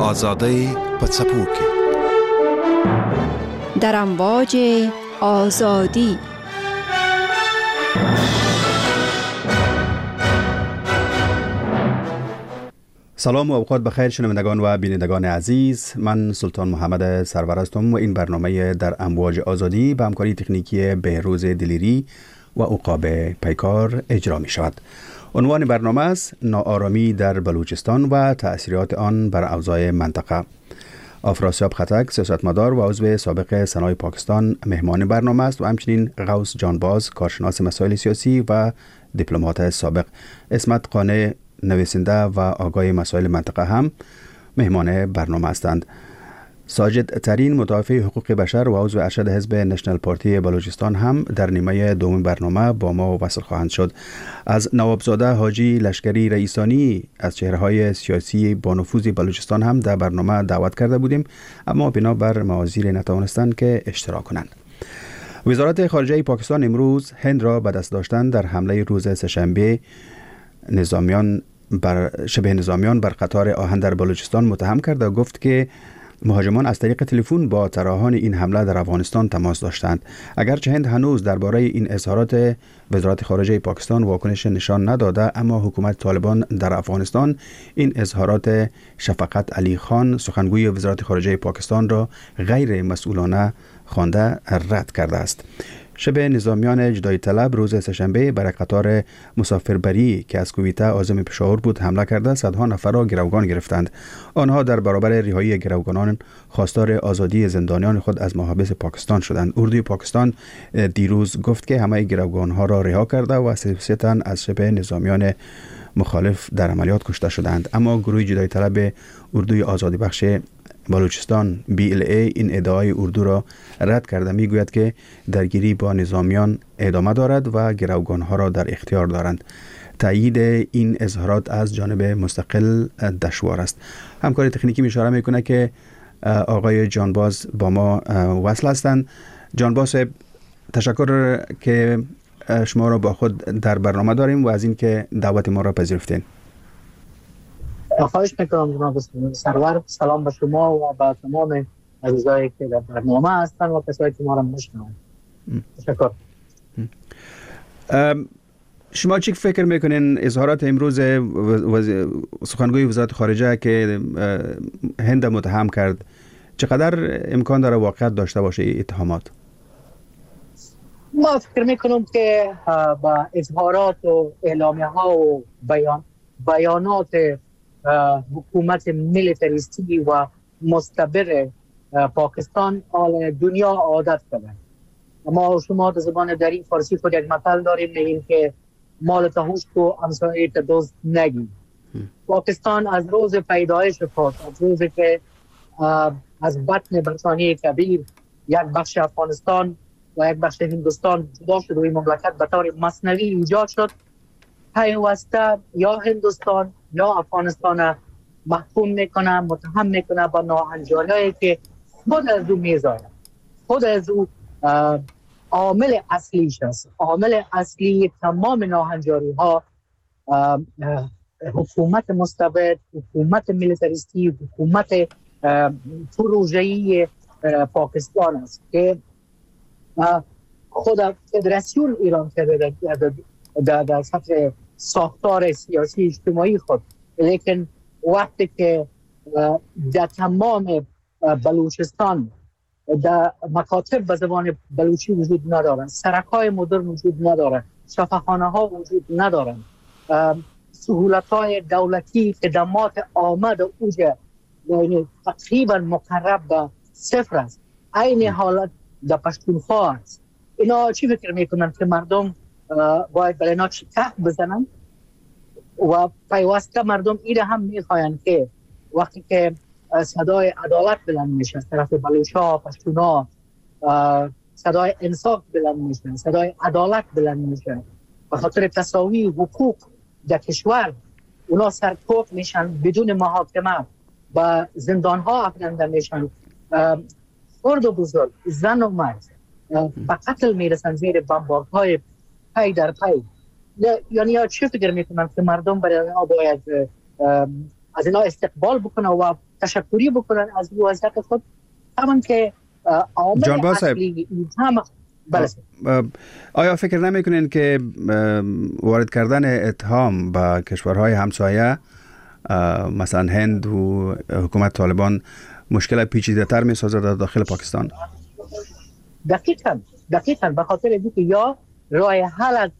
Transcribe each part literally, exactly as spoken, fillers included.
آزادی پڅپوکی در امواج آزادی. سلام و اوقات بخیر شنوندگان و بینندگان عزیز، من سلطان محمد سرور هستم و این برنامه در امواج آزادی به همکاری تکنیکی بهروز دلیری و عقاب پیکار اجرا می شود. عنوان برنامه است ناآرامی در بلوچستان و تأثیرات آن بر اوضاع منطقه. افراسیاب خطک، سیاستمدار و عضو سابق سنای پاکستان مهمان برنامه است و همچنین غوث جانباز، کارشناس مسائل سیاسی و دیپلمات سابق. اسمت قانع، نویسنده و آگاه مسائل منطقه هم مهمان برنامه هستند. ساجد ترین، مدافع حقوق بشر و عضو ارشد حزب نشنل پارتی بلوچستان هم در نیمه دوم برنامه با ما وصل خواهند شد. از نوابزاده حاجی لشکری رئیسانی از چهره‌های سیاسی با نفوذ بلوچستان هم در برنامه دعوت کرده بودیم، اما بنابر موازیر نتوانستند که اشتراک کنند. وزارت خارجه پاکستان امروز هند را به دست داشتن در حمله روز سه‌شنبه نظامیان بر شبه نظامیان بر قطار آهن در بلوچستان متهم کرد و گفت که مهاجمان از طریق تلفن با طراحان این حمله در افغانستان تماس داشتند. اگرچه هند هنوز درباره این اظهارات وزارت خارجه پاکستان واکنش نشان نداده، اما حکومت طالبان در افغانستان این اظهارات شفقت علی خان، سخنگوی وزارت خارجه پاکستان، را غیر مسئولانه خوانده رد کرده است. شبه نظامیان جدایی طلب روز سه‌شنبه بر قطار مسافربری که از کویته عازم پشاور بود حمله کرده صدها نفر را گروگان گرفتند. آنها در برابر رهایی گروگانان خواستار آزادی زندانیان خود از محابس پاکستان شدند. اردوی پاکستان دیروز گفت که همه گروگانها را رها کرده و سه تن از شبه نظامیان مخالف در عملیات کشته شدند، اما گروه جدایی طلب اردوی آزادی بخش بلوچستان بی ال ای این ادعای اردو را رد کرده. میگوید که درگیری با نظامیان ادامه دارد و گروگانها را در اختیار دارند. تایید این اظهارات از جانب مستقل دشوار است. همکاری تکنیکی اشاره میکنه که آقای جانباز با ما وصل هستند. جانباز صاحب، تشکر که شما را با خود در برنامه داریم و از این که دعوت ما را پذیرفتین. خواهش میکنم جناب سرور. سلام به شما و به تمام عزیزایی که در برنامه هستند و کسایی که ما را میشنوند. تشکر. شما چی فکر میکنین اظهارات امروز وز... سخنگوی وزارت خارجه که هند متهم کرد چقدر امکان داره واقعیت داشته باشه اتهامات؟ ما فکر میکنم که با اظهارات و اعلامیه ها و بیان بیانات حکومت میلیتریستی و مستبر پاکستان آل دنیا عادت کرده. اما شما در زبان دری فارسی خود یک مثل داریم، میگیم که مال تهوش کو همسایه دزد نگی. پاکستان از روز پیدایش خود، از روزی که از بطن برطانیه کبیر یک بخش افغانستان و یک بخش هندوستان جدا شد و این مملکت به طور مصنوی ایجاد شد، پیوسته یا هندوستان یا افغانستان محکوم میکنه، متهم میکنه با ناهنجاری‌هایی که خود از او میذاره، خود از او عامل اصلیش است. عامل اصلی تمام ناهنجاری ها حکومت مستبد، حکومت میلیتریستی، حکومت پروژه‌ای پاکستان است که خود فدراسیون ایران کرده در در سطح ساختار سیاسی اجتماعی خود، لیکن وقتی که در تمام بلوچستان در مکاتب به زبان بلوچی وجود ندارند، سرک‌های مدرن وجود ندارند، شفاخانه ها وجود ندارند، سهولت‌های دولتی، خدمات عامه در اوج تقریبا مقرب به صفر است. عین حالت در پشتونخوا است. اینا چی فکر میکنن که مردم باید برای اینا چیکار بزنن و پیوسته مردم ایره هم میخواین که وقتی که صدای عدالت بلند میشه از طرف بلوچا، پشتونا، صدای انصاف بلند میشه، صدای عدالت بلند میشه، به خاطر تساوی حقوق در کشور اونا سرکوب میشن، بدون محاکمه و زندان ها افکنده میشن، خرد و بزرگ، زن و مرد به قتل میرسن زیر بمبارهای پی در پی. یعنی چه فکر میکنن که مردم برای اینا باید از اینا استقبال بکنه و تشکری بکنن از وضعیت خود. همون که عامل اصلی هم بله. آیا فکر نمیکنین که وارد کردن اتهام به کشورهای همسایه مثلا هند و حکومت طالبان مشکل پیچیده تر می سازد در داخل پاکستان؟ دقیقاً دقیقاً به خاطر اینکه یا راه حل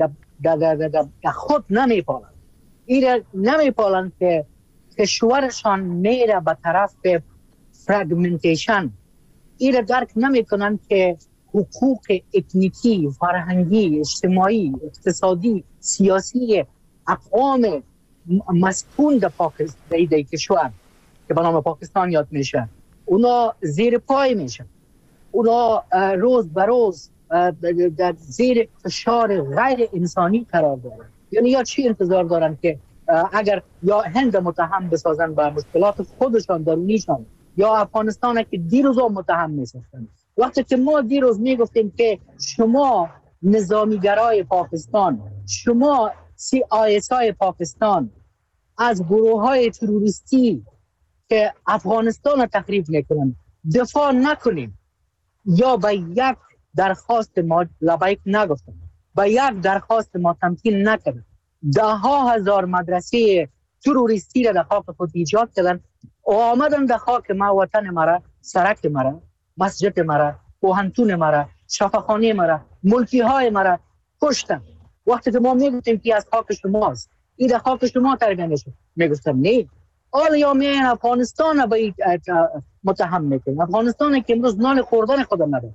در خود نمیپالند، ایره نمیپالند که کشورشان میره به طرف فرگمنتیشن، ایره درک نمیکنند که حقوق اتنیکی، فرهنگی، اجتماعی، اقتصادی، سیاسی اقوام مسکون در پاکستان در کشور که به نام پاکستان یاد میشه اونا زیر پای میشن، اونا روز به روز در زیر فشار غیر انسانی قرار دارن. یعنی یا چی انتظار دارن که اگر یا هند متهم بسازن به مشکلات خودشان درونیشان یا افغانستان که دیروز متهم میسازن، وقتی که ما دیروز میگفتیم که شما نظامیگرای پاکستان، شما سی آی اس های پاکستان از گروه های تروریستی که افغانستان را تخریب میکنن دفاع نکنیم، یا به یک درخواست ما لبیک نگفتن، به یک درخواست ما تمکین نکردن، ده ها هزار مدرسه تروریستی را در خاک خود ایجاد کردن و آمدن در خاک ما، وطن مرا، سرک مرا، مسجد مرا، پوهنتون مرا، شفاخانه مرا، ملکی های مرا کشتن. وقتی که ما میگفتیم که از خاک شماست، این در خاک شما تربیه میشه، میگفتن نه. آلیا میان افغانستان به متهم میکنن، افغانستانی که امروز نان خوردن خود نداره،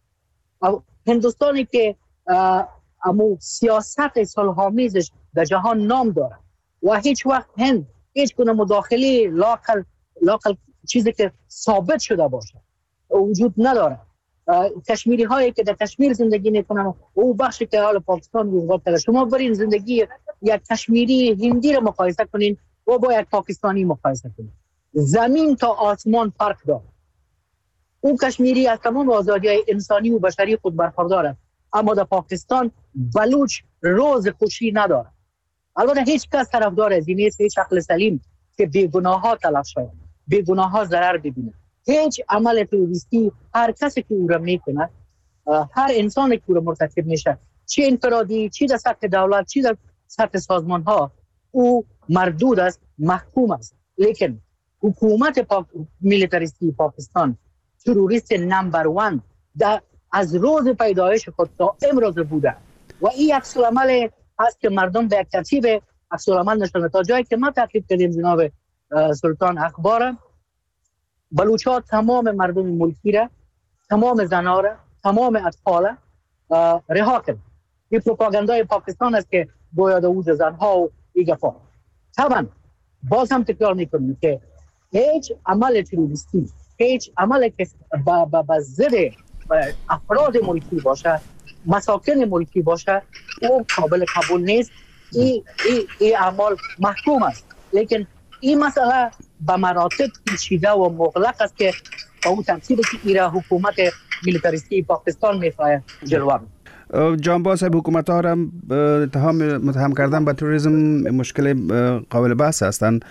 هندوستانی که امو سیاست صلح‌آمیزش در جهان نام داره و هیچ وقت هند هیچ گونه مداخله لاقل لاقل چیزی که ثابت شده باشه وجود نداره. کشمیری هایی که در کشمیر زندگی میکنن او بخشی که حال پاکستان وجود داره، شما برین زندگی یک کشمیری هندی رو مقایسه کنین و با یک پاکستانی مقایسه کنین، زمین تا آسمان فرق داره. اون کشمیری از تمام آزادی‌های انسانی و بشری خود برخورداره، اما در پاکستان بلوچ روز خوشی نداره. البته هیچ کس طرفدار از این نیست، هیچ عقل سلیم که بیگناه ها تلف شود، بیگناه ها ضرر ببینه. هیچ عمل تروریستی هر کسی که او را میکنه، هر انسانی که او را مرتکب میشه، چه انفرادی، چه در سطح دولت، چه در سطح سازمان ها، او مردود است، محکوم است. لیکن حکومت پاک... میلیتاریستی پاکستان تروریست نمبر وان در از روز پیدایش خود تا امروز بوده و این عکس العمل هست که مردم به یک ترتیب عکس العمل نشونه. تا جایی که ما تحقیق کردیم جناب سلطان اخبار، بلوچ‌ها تمام مردم ملکی را، تمام زنها را، تمام اطفال رها کرد. این پروپاگاندای پاکستان است که گویا دوز زنها و ایگفا. طبعا باز هم تکرار میکنیم که هیچ عمل تروریستی، هیچ عمل که با ضد افراد ملکی باشه، مساکن ملکی باشه، او قابل قبول نیست. این ای, ای اعمال محکوم است. لیکن این مسئله به مراتب پیچیده و مغلق است که با اون ترتیبی که ایرا حکومت میلیتاریستی پاکستان میخواه جلوه. جانباز صاحب، حکومت ها را اتهام متهم کردن به تروریسم مشکل قابل بحث هستند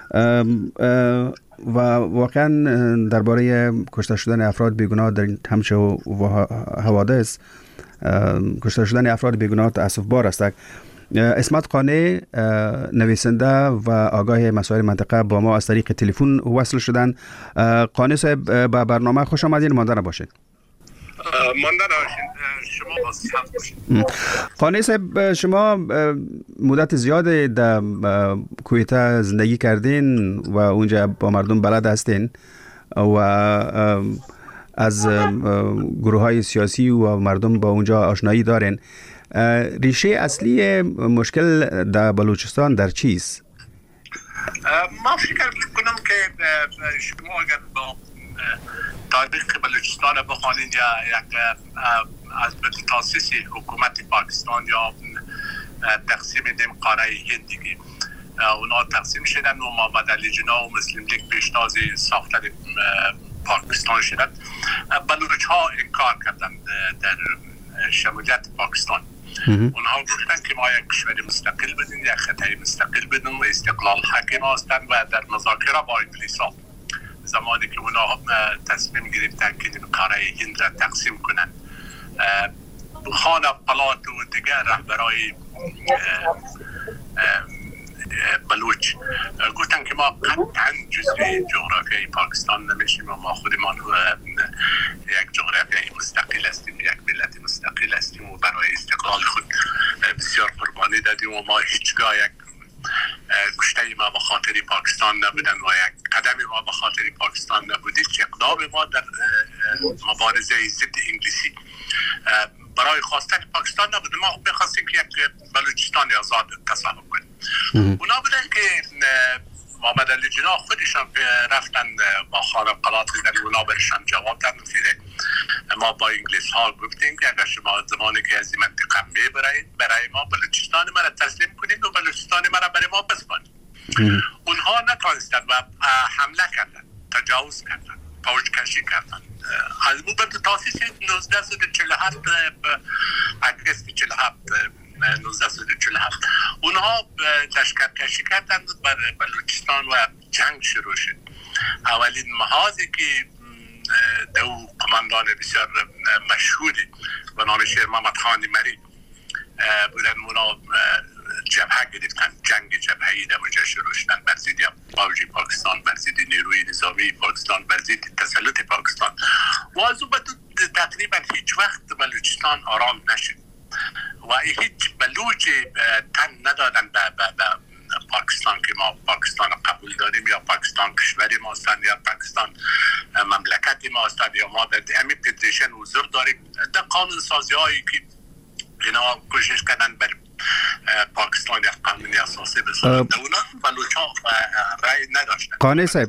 و واقعا درباره کشته شدن افراد بیگناه در همچه حوادث، کشته شدن افراد بیگناه تأسف بار است. اسمت قانع نویسنده و آگاه مسائل منطقه با ما از طریق تلفن وصل شدن. قانع صاحب به برنامه خوش آمدین، مانده نباشید. مانده نباشید، شما بازی‌ها باشید. قانع صاحب، شما مدت زیاد در کویتا زندگی کردین و اونجا با مردم بلد هستین و از گروه های سیاسی و مردم با اونجا آشنایی دارین. ریشه اصلی مشکل در بلوچستان در چیست؟ ما فکر میکنم که شما اگر با تاریخ بلوچستان بخوانید یا یک از تاسیس حکومت پاکستان یا تقسیم دیم قاره هندگی اونا تقسیم شدن و محمد علی جناح و مسلم لیگ پیشتاز ساختن پاکستان شدن، بلوچ ها انکار کردن در شمولیت پاکستان. اونها گفتن که ما یک کشور مستقل بدیم، یک خطه مستقل بدیم و استقلال حاکم هستند و در مذاکره با انگلیس ها زمانی که اونا تصمیم گرفتن که قاره هند را تقسیم کنن، خان پلات و دیگر رهبرای بلوچ گفتن که ما قطعا جزء جغرافیای پاکستان نمیشیم و ما خودمان یک جغرافیای مستقل هستیم، یک ملت مستقل هستیم و برای استقلال خود بسیار قربانی دادیم و ما هیچگاه یک کشته ما به خاطر پاکستان نبودن و یک قدم ما به خاطر پاکستان نبودید که اقدام ما در مبارزه ضد انگلیسی برای خواستن پاکستان نبود. ما می‌خواستیم که یک بلوچستان آزاد تصاحب کنیم. اونا بودن که محمد علی جناح خودشان رفتن با خانقلات زدن، اونا برشان جواب دادن که ما با انگلیس ها گفتیم که اگر شما زمانی که از این منطقه میبرید برای ما بلوچستان ما را تسلیم کنید و بلوچستان ما را برای ما بسپارید. اونها نتوانستن و حمله کردن، تجاوز کردن، فوج کشی کردن. از مو به تاسیس نوزده صد و چهل و هفت اگست چهل و هفت نوزده صد و چهل و هفت اونها لشکرکشی کردن بر بلوچستان و جنگ شروع شد. اولین محاذی که دو قماندان بسیار مشهوری به نام شیر محمد خان مری بودن، اونا جبهه گرفتن، جنگ جبهه‌ای در اونجا شروع شدن بر ضد فوج پاکستان، بر ضد نیروی نظامی پاکستان، بر ضد تسلط پاکستان. و از اون بعد تقریبا هیچ وقت بلوچستان آرام نشد و هیچ بلوچ تن ندادن به پاکستان که ما پاکستان قبول داریم یا پاکستان کشور ما هستند یا پاکستان مملکت ما هستند یا ما در همین فدریشن حضور داریم. در قانون سازی هایی که اینا کوشش کردن بر پاکستان یک قانونی اساسی بسازن، اونا بلوچ‌ها رأی نداشتن. قانع صاحب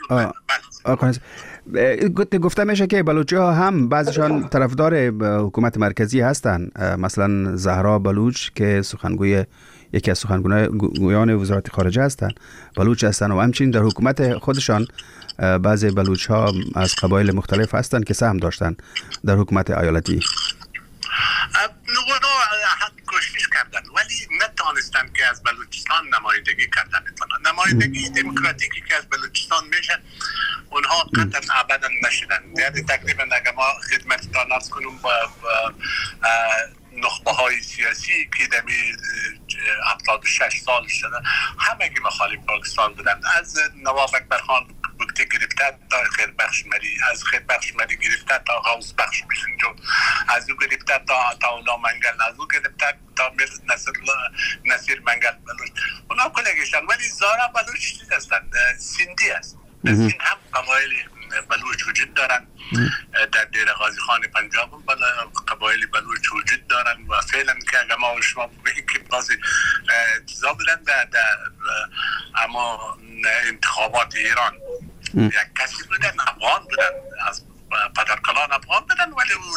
گفته میشه که بلوچی ها هم بعضشان طرفدار حکومت مرکزی هستند، مثلا زهرا بلوچ که سخنگوی یکی از سخنگویان وزارت خارجه هستند بلوچ هستند و همچنین در حکومت خودشان بعضی بلوچ ها از قبایل مختلف هستند که سهم داشتند در حکومت ایالتی. نوگونا کوشش کردن ولی نتوانستن که از بلوچستان نمایندگی کردن بتونن. نمایندگی دموکراتیکی که از بلوچستان میشه اونها قطعا ابدا نشدن. یعنی تقریبا اگر ما خدمتتان عرض کنم با نخبه های سیاسی که دمی هفتاد و شش سال شده همه که مخالف پاکستان بودن، از نواب اکبرخان بکته گرفته تا خیربخش مری، از خیربخش مری گرفته تا غوث بخش بسنجو، از او گرفته تا عطاالله منگل، از او گرفته تا نصر نصیر منگل بلوچ. اونا کلگشتن ولی زارا بلوچ هستند، سندی است. از این هم قبایل بلوچ وجود دارن در دیر غازی خان پنجاب قبایل بلوچ وجود دارن و فعلا که اگر ما و شما بگیم که بعضی چیزا بودن در اما انتخابات ایران یک کسی بودن افغان بودن، از پدرکلان افغان بودن ولی اون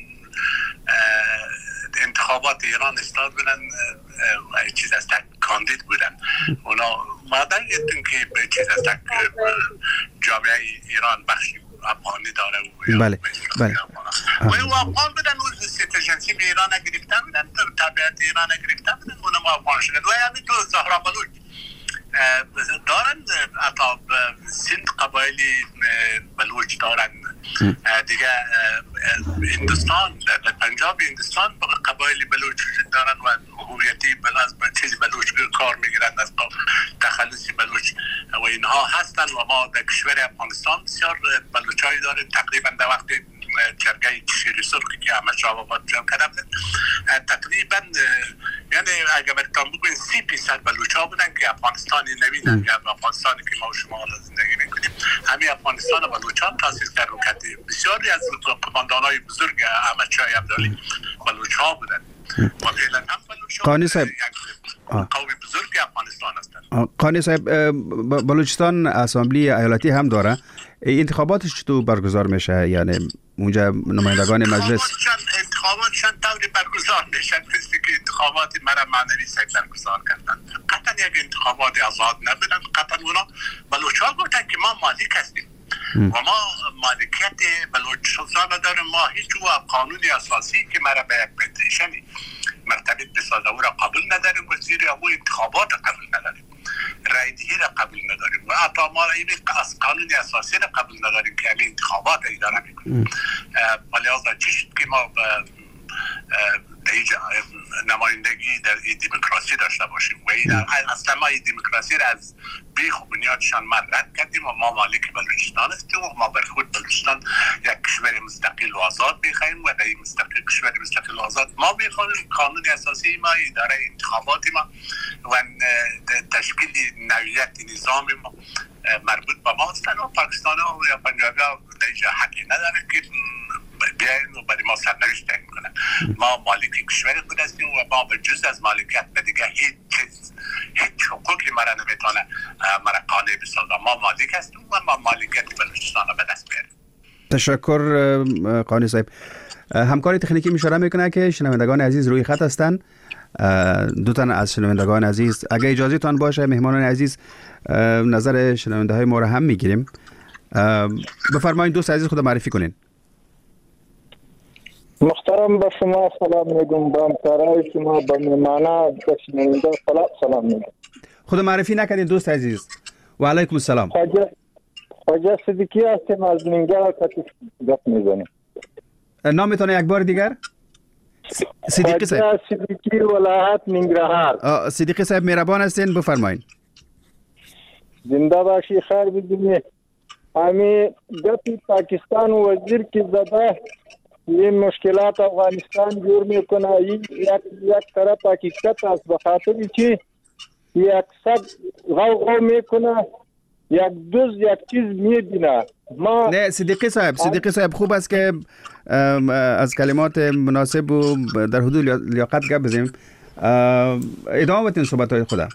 انتخابات ایران استاد بودن و چیز از تک کاندید بودن. اونا مادر یدن که به چیز از تک جامعه ایران بخشی افغانی داره و بله بله و او افغان بودن و سیتیزنشیپ ایران گرفتن بودن، طبیعت ایران گرفتن بودن، اونم افغان شدن. و همین تو زهرا بلوچ دارن، حتی سند قبایلی بلوچ دارن دیگه. هندوستان در پنجاب هندوستان قبایلی بلوچ وجود دارن و هویتی بلاز به چیزی بلوچ کار میگیرن، از تخلصی بلوچ و اینها هستن. و ما در کشور افغانستان بسیار بلوچایی داریم. تقریبا در وقت جرگه شیر سرخی که همه شاب آباد جمع کردن تقریبا یعنی اگر برتان بگوین سی پیصد بلوچ ها بودن که افغانستانی نبینن که افغانستانی که ما و شما حالا زندگی میکنیم همین افغانستان بلوچ ها تاسیس کردن. بسیاری از قماندان های بزرگ احمد شاه ابدالی بلوچ ها بودن و فعلا هم بلوچ ها قانی صاحب قومی بزرگ افغانستان هستند. قانی صاحب بلوچستان اسامبلی ایالتی هم داره، انتخاباتش چطور برگزار میشه؟ یعنی اونجا نمایندگان مجلس انتخاباتشان طوری برگزار میشن مثل که انتخابات مرا معنوی سیک برگزار کردن. قطعا یک انتخابات آزاد نبودن. قطعا اونا بلوچ‌ها گفتن که ما مالک هستیم و ما مالکیت بلوچستان داریم. ما هیچ قانونی اساسی که مرا به یک پتیشنی مرتبط بسازه او را قبول نداریم و زیر او انتخابات قبول نداریم، رای دهی را قبول نداریم و حتی تا ما این از قانون اساسی را قبول نداریم که همین انتخابات اداره میکنیم. ولی از چیزی که ما نمایندگی در این دموکراسی داشته باشیم و این اصلا ما این دموکراسی را از بیخ و بنیادشان ما رد کردیم و ما مالک بلوچستان هستیم و ما بر خود بلوچستان یک کشور مستقل و آزاد میخواهیم و در این مستقل کشور مستقل و آزاد ما میخواهیم قانون اساسی ما، اداره انتخابات ما و تشکیل نوعیت نظام ما مربوط به ما هستند و پاکستان ها یا پنجابی ها در اینجا حقی نداره که بیاین و برای ما سرنوشت تعیین کنن. ما مالک کشور خود هستیم و ما به جز از مالکیت و دیگه هیچ چیز هیچ حقوقی مرا نمیتونه مرا قانع بسازه. ما مالک هستیم و ما مالکیت بلوچستان را به دست بیاریم. تشکر قانی صاحب. همکاری تکنیکی اشاره میکنه که شنوندگان عزیز روی خط هستند. دو تن از شنوندگان عزیز اگه اجازه تان باشه مهمانان عزیز نظر شنونده های ما را هم میگیریم. بفرمایید دوست عزیز خود معرفی کنین. محترم به شما سلام میگم، به همکارای شما، به مهمانان شنونده سلام سلام میگم. خود معرفی نکردین دوست عزیز. و علیکم السلام. خواجه خواجه صدیقی هستم از نینگرهار کتیف گپ میزنیم. نامتون یک بار دیگر؟ صدیقی صاحب. خواجه صدیقی ولایت نینگرهار. صدیقی صاحب مهربان هستین بفرمایید. زنده باشی، خیر بدونی. امی گپی پاکستان وزیر کی زده یہ مشکلات افغانستان جور میکنه، یک یک طرف حقیقت است، به خاطر چی یک صد غوغا میکنه، یک دوز یک چیز میبینه. ما نه صدیقی صاحب صدیقی صاحب خوب است که از کلمات مناسب و در حدود لیاقت گپ بزنیم. ادامه بدین صحبت های خدا.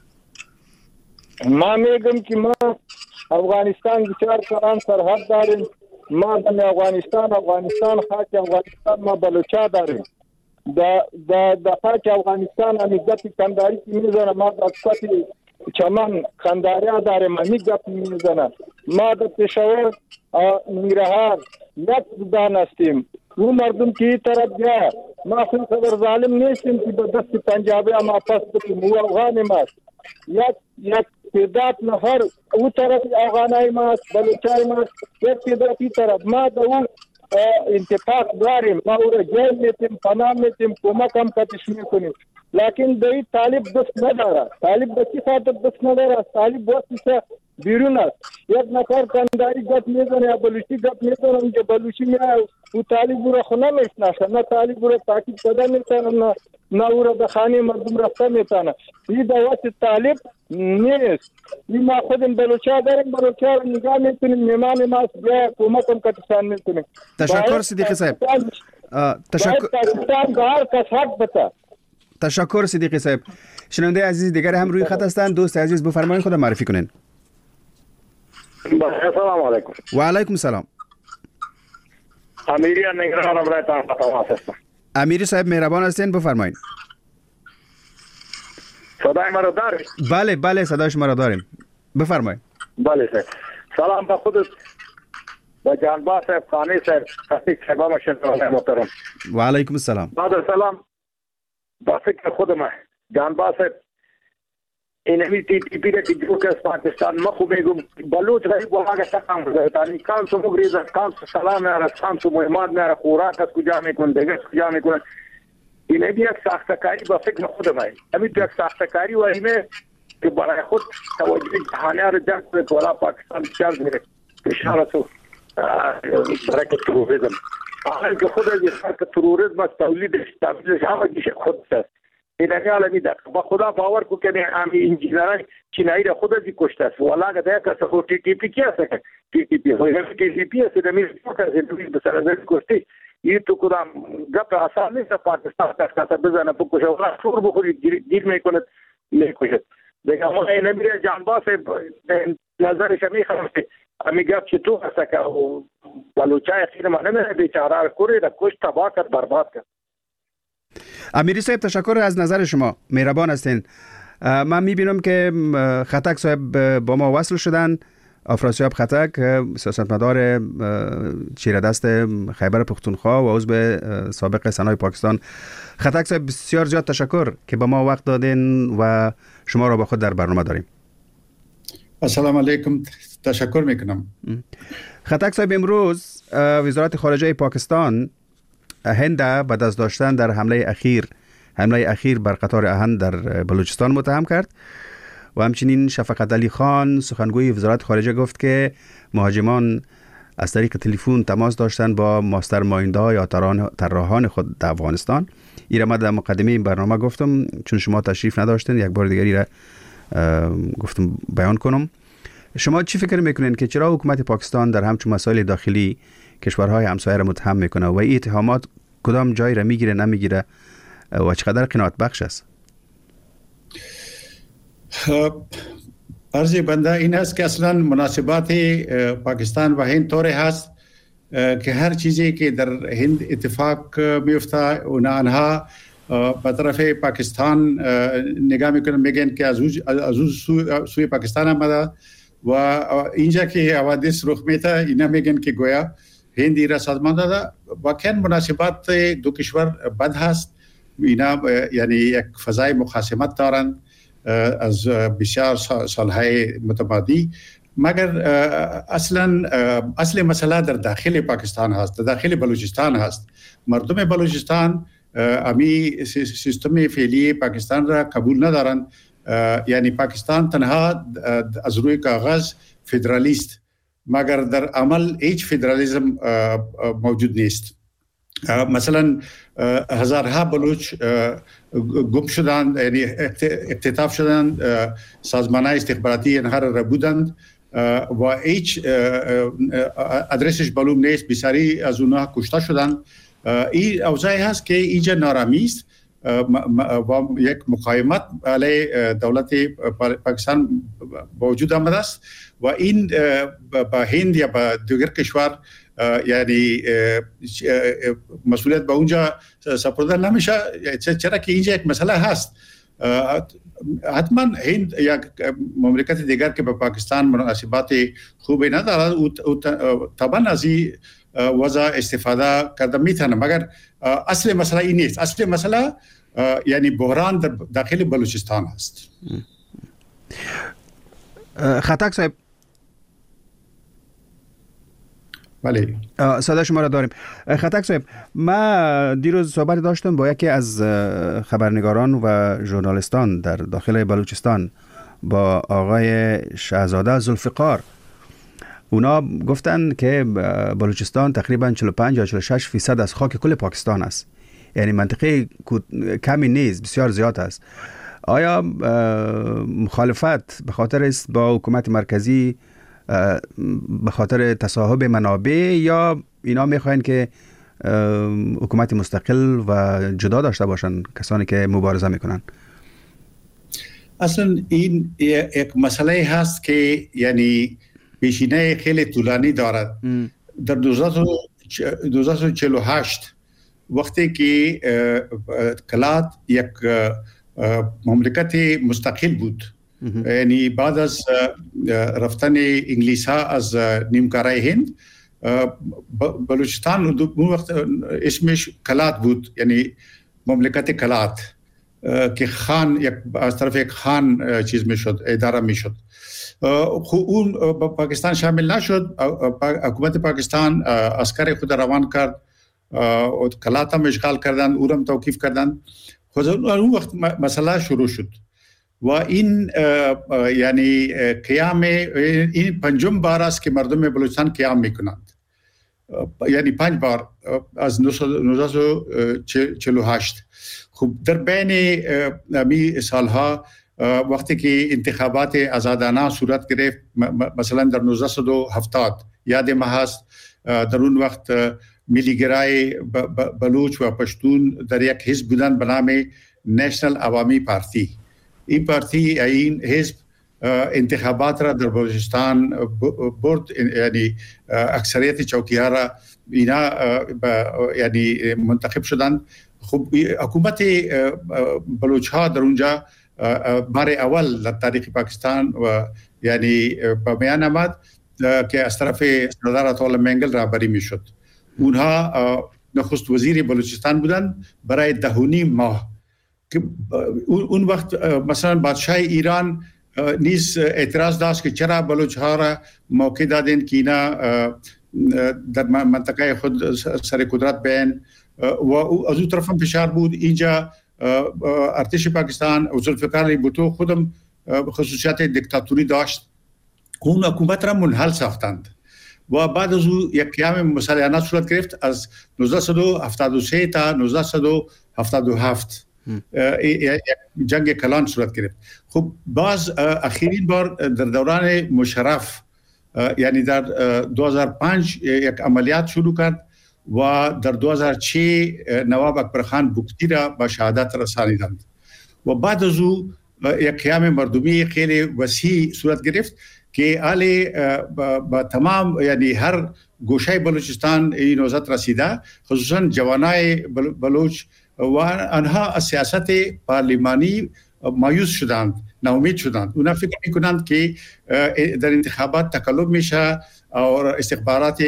ما میگم که ما افغانستان بسیار کلان سرحد داریم. ما در افغانستان افغانستان خاک افغانستان ما بلوچا داریم. دا دا د خاک افغانستان امی گپی کنداری که میزنه، ما در کتی چمن کنداری داریم، امی گپی میزنه. ما در پشاور نینگرهار یک زدان هستیم. او مردم که این طرف بیا، ما خیلی ظالم نیستیم که به دست پنجابی ما پس بکنیم. او افغان ماست. یک یک تعداد نفر او طرف افغانای ماست، بلوچای ماست، یک تعداد این طرف. ما در اون انتفاق داریم، ما او را جیل میتیم، پناه میتیم، کمک هم کتش میکنیم. لیکن در طالب دست نداره. طالب به چی خاطر دست نداره؟ طالب وقتی بیرون است. یک نفر کنداری گپ میزنه یا بلوچی گپ میزنه که بلوچی میاد، او طالب او را خو نمیشناسه، نه طالب او را تعقیب کده میتونه، نه نه او را به خانه مردم رفته میتونه. این دوست طالب نیست. این ما خودم بلوچا داریم، بلوچا را نگاه میکنیم، میمان ماست، بیا کمک هم کتشان میکنیم. تشکر صدیقی صاحب. تشکر. پاکستان به هر کس حق بده. تشکر صدیقی صاحب. شنونده عزیز دیگر هم روی خط هستند. دوست عزیز بفرمایید خود معرفی کنین. السلام علیکم. و علیکم السلام. امیری نگران امرای تمام هستم. امیری صاحب مهربان هستین بفرمایید. صدای مرا دارید؟ بله بله صدای شما را داریم. بفرمایید. بله صاحب. سلام به خودت، به جانباز صاحب، خانی صاحب، خطیب صاحب و شنوندگان محترم. و علیکم السلام. بعد سلام با فکر خودم جانباز صاحب، این همی تی تی پی را که جو که از پاکستان ما خوب میگم بلوچ غریب و آگه تقام رزایتانی کام سو مگریزن، کام سو سلام میاره، کام سو مهمات میاره، خوراک از کجا میکنن، دیگه از کجا میکنن. این همی یک ساختکاری با فکر خودم هایی. همی تو یک ساختکاری و همی که برای خود توجه جهانی را جمع کنه والا پاکستان بسیار میره اشاره تو برای که تروریزم. آخر که خود از یه که تروریزم از تولیدش تولیدش همه دیشه خود است. این همی عالمی ده با خدا باور کو که همی انجینران چینایی را خود ازی کشته است. والا که ده که خود تی تی پی کی است که تی تی پی خود تی تی پی است دمیر پاک است دمیر بسر ازی کشتی. این تو کدام گپ آسان نیست پاکستان تک بزنه بکشه ولی شور بخوری گیر میکند میکشد. دیگه ما این نمیره جانباز نظرش میخوام که امی گپ چطور هست که بلوچای خیر ما نمیره بیچاره کوری را کشت تباه کرد برباد کرد. امیری صاحب تشکر از نظر شما، مهربان هستین. من میبینم که خطک صاحب با ما وصل شدن. افراسیاب خطک سیاستمدار چیردست خیبر پختونخوا و عضو سابق سنای پاکستان. خطک صاحب بسیار زیاد تشکر که با ما وقت دادین و شما را با خود در برنامه داریم. السلام علیکم، تشکر میکنم. خطک صاحب، امروز وزارت خارجه پاکستان هند به دست داشتن در حمله اخیر حمله اخیر بر قطار اهن در بلوچستان متهم کرد و همچنین شفقت علی خان سخنگوی وزارت خارجه گفت که مهاجمان از طریق تلفن تماس داشتن با ماسترمایندها یا طراحان خود در افغانستان. این را در مقدمه این برنامه گفتم، چون شما تشریف نداشتین یک بار دیگری را گفتم بیان کنم. شما چی فکر میکنین که چرا حکومت پاکستان در همچون مسائل داخلی کشورهای همسایه را متهم میکنه و این اتهامات کدام جای را میگیره نمیگیره و چقدر قناعت بخش است؟ عرض بنده این است که اصلا مناسبات پاکستان و هند طوری هست که هر چیزی که در هند اتفاق میفته اونا آنها به طرف پاکستان نگاه میکنن، میگن که از اون سوی پاکستان آمده و اینجا که حوادث رخ میده اینا میگن که گویا هندی را سازمان داده. واقعا مناسبات دو کشور بد هست. اینا یعنی یک فضای مخاصمت دارند از بسیار سالهای متمادی، مگر اصلا اصل مسئله در داخل پاکستان هست، در داخل بلوچستان هست. مردم بلوچستان امی سیستم فعلی پاکستان را قبول ندارند. یعنی پاکستان تنها از روی کاغذ فدرالیست، مگر در عمل هیچ فدرالیسم موجود نیست. مثلا هزارها بلوچ گم شدند، یعنی اختطاف شدند، سازمان‌های استخباراتی اینها را بودند و هیچ ادرسش معلوم نیست. بسیاری از اونها کشته شدند. این اوضاعی هست که اینجا نارامی است و یک مقاومت علیه دولت پاکستان وجود آمده است و این با هند یا با دیگر کشور یعنی مسئولیت به اونجا سپرده نمیشه، چرا که اینجا یک مسئله هست. حتما هند یا مملکت دیگر که به پاکستان مناسبات خوبی ندارد او طبعا از این وضع استفاده کرده میتونه، مگر اصل مسئله این نیست. اصل مسئله یعنی بحران در داخل بلوچستان هست. خطک صاحب، بله صدا شما را داریم. خطک صاحب، ما دیروز صحبت داشتم با یکی از خبرنگاران و ژورنالیستان در داخل بلوچستان، با آقای شهزاده ذوالفقار. اونا گفتن که بلوچستان تقریبا چهل و پنج یا چهل و شش فیصد از خاک کل پاکستان است، یعنی منطقه کمی نیست، بسیار زیاد است. آیا مخالفت به خاطر است با حکومت مرکزی، به خاطر تصاحب منابع، یا اینا میخواین که حکومت مستقل و جدا داشته باشن کسانی که مبارزه میکنن؟ اصلا این یک مسئله هست که یعنی پیشینه خیلی طولانی دارد. در دو هزار و چهل و هشت وقتی که کلات یک مملکت مستقل بود، یعنی بعد از رفتن انگلیس ها از نیمکره هند، بلوچستان اون وقت اسمش کلات بود، یعنی مملکت کلات که خان یک از طرف یک خان چیز میشد، اداره میشد. اون پاکستان شامل نشد. حکومت پاکستان عسکر خود روان کرد و کلات هم اشغال کردند، او هم توقیف کردند. خود اون وقت مسئله شروع شد و این یعنی قیام این پنجم بار است که مردم بلوچستان قیام میکنند، یعنی پنج بار از نوزده و چهل و هشت. خب در بین می سالها وقتی که انتخابات آزادانه صورت گرفت، مثلا در نوزده و هفتاد یاد ما هست، در اون وقت ملیگرای بلوچ و پشتون در یک حزب بودند به نام نیشنل عوامی پارتی. این پارتی، این حزب انتخابات را در بلوچستان برد، یعنی اکثریت چوکی‌ها را اینا یعنی منتخب شدند. خب حکومت بلوچ ها در اونجا بار اول در تاریخ پاکستان و یعنی به میان آمد که از طرف سردار عطاالله منگل رهبری میشد. اونها نخست وزیر بلوچستان بودند برای ده و نیم ماه. که اون وقت مثلا بادشاه ایران نیز اعتراض داشت که چرا بلوچ ها را موقع دادن که اینا در منطقه خود سر قدرت بین و از اون طرف هم فشار بود. اینجا ارتش پاکستان و ذوالفقار علی بھٹو خودم خصوصیات دیکتاتوری داشت، اون حکومت را منحل ساختند و بعد از او یک قیام مسلحانه صورت گرفت از نوزده هفتاد و سه تا نوزده هفتاد و هفت جنگ کلان صورت گرفت. خب باز اخیرین بار در دوران مشرف یعنی در دو هزار و پنج یک عملیات شروع کرد و در دو هزار و شش نواب اکبرخان بگتی را به شهادت رسانیدند و بعد از او یک قیام مردمی خیلی وسیع صورت گرفت که آلی با تمام یعنی هر گوشه بلوچستان این وضعیت رسیده، خصوصا جوانای بلوچ و آنها از سیاست پارلمانی مایوس شدند، ناامید شدند. اونا فکر میکنند که در انتخابات تقلب میشه اور استخبارات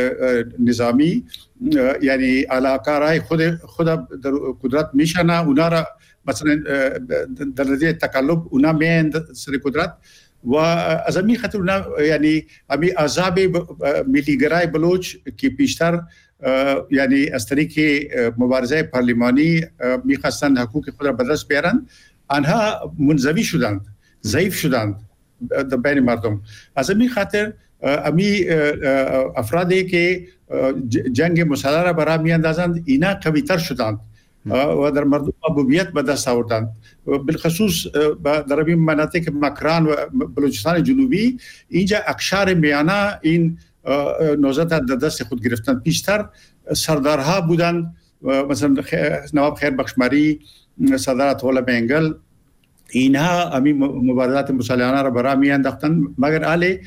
نظامی یعنی علاقه خود خود در قدرت میشنه، اونا را مثلا در نتیجه تقلب اونا میند سر قدرت و از همین خاطر اونا یعنی همین احزاب ملیگرای بلوچ که پیشتر یعنی از طریق مبارزه پارلمانی میخواستند حقوق خود را به دست بیارند، آنها منزوی شدند، ضعیف شدند در بین مردم. از همین خاطر امی افرادی که جنگ مسلح را برای میاندازند اینا قوی تر شدند و در مردم محبوبیت به دست آوردند. بالخصوص در همین مناطق مکران و بلوچستان جنوبی اینجا اقشار میانه این نوزد در دست خود گرفتند. پیشتر سردارها بودند، مثلا نواب خیر بخشمری، سردار اطوله بنگل، اینها همین مبارزات مسلحانه را برای می انداختند، مگر آلی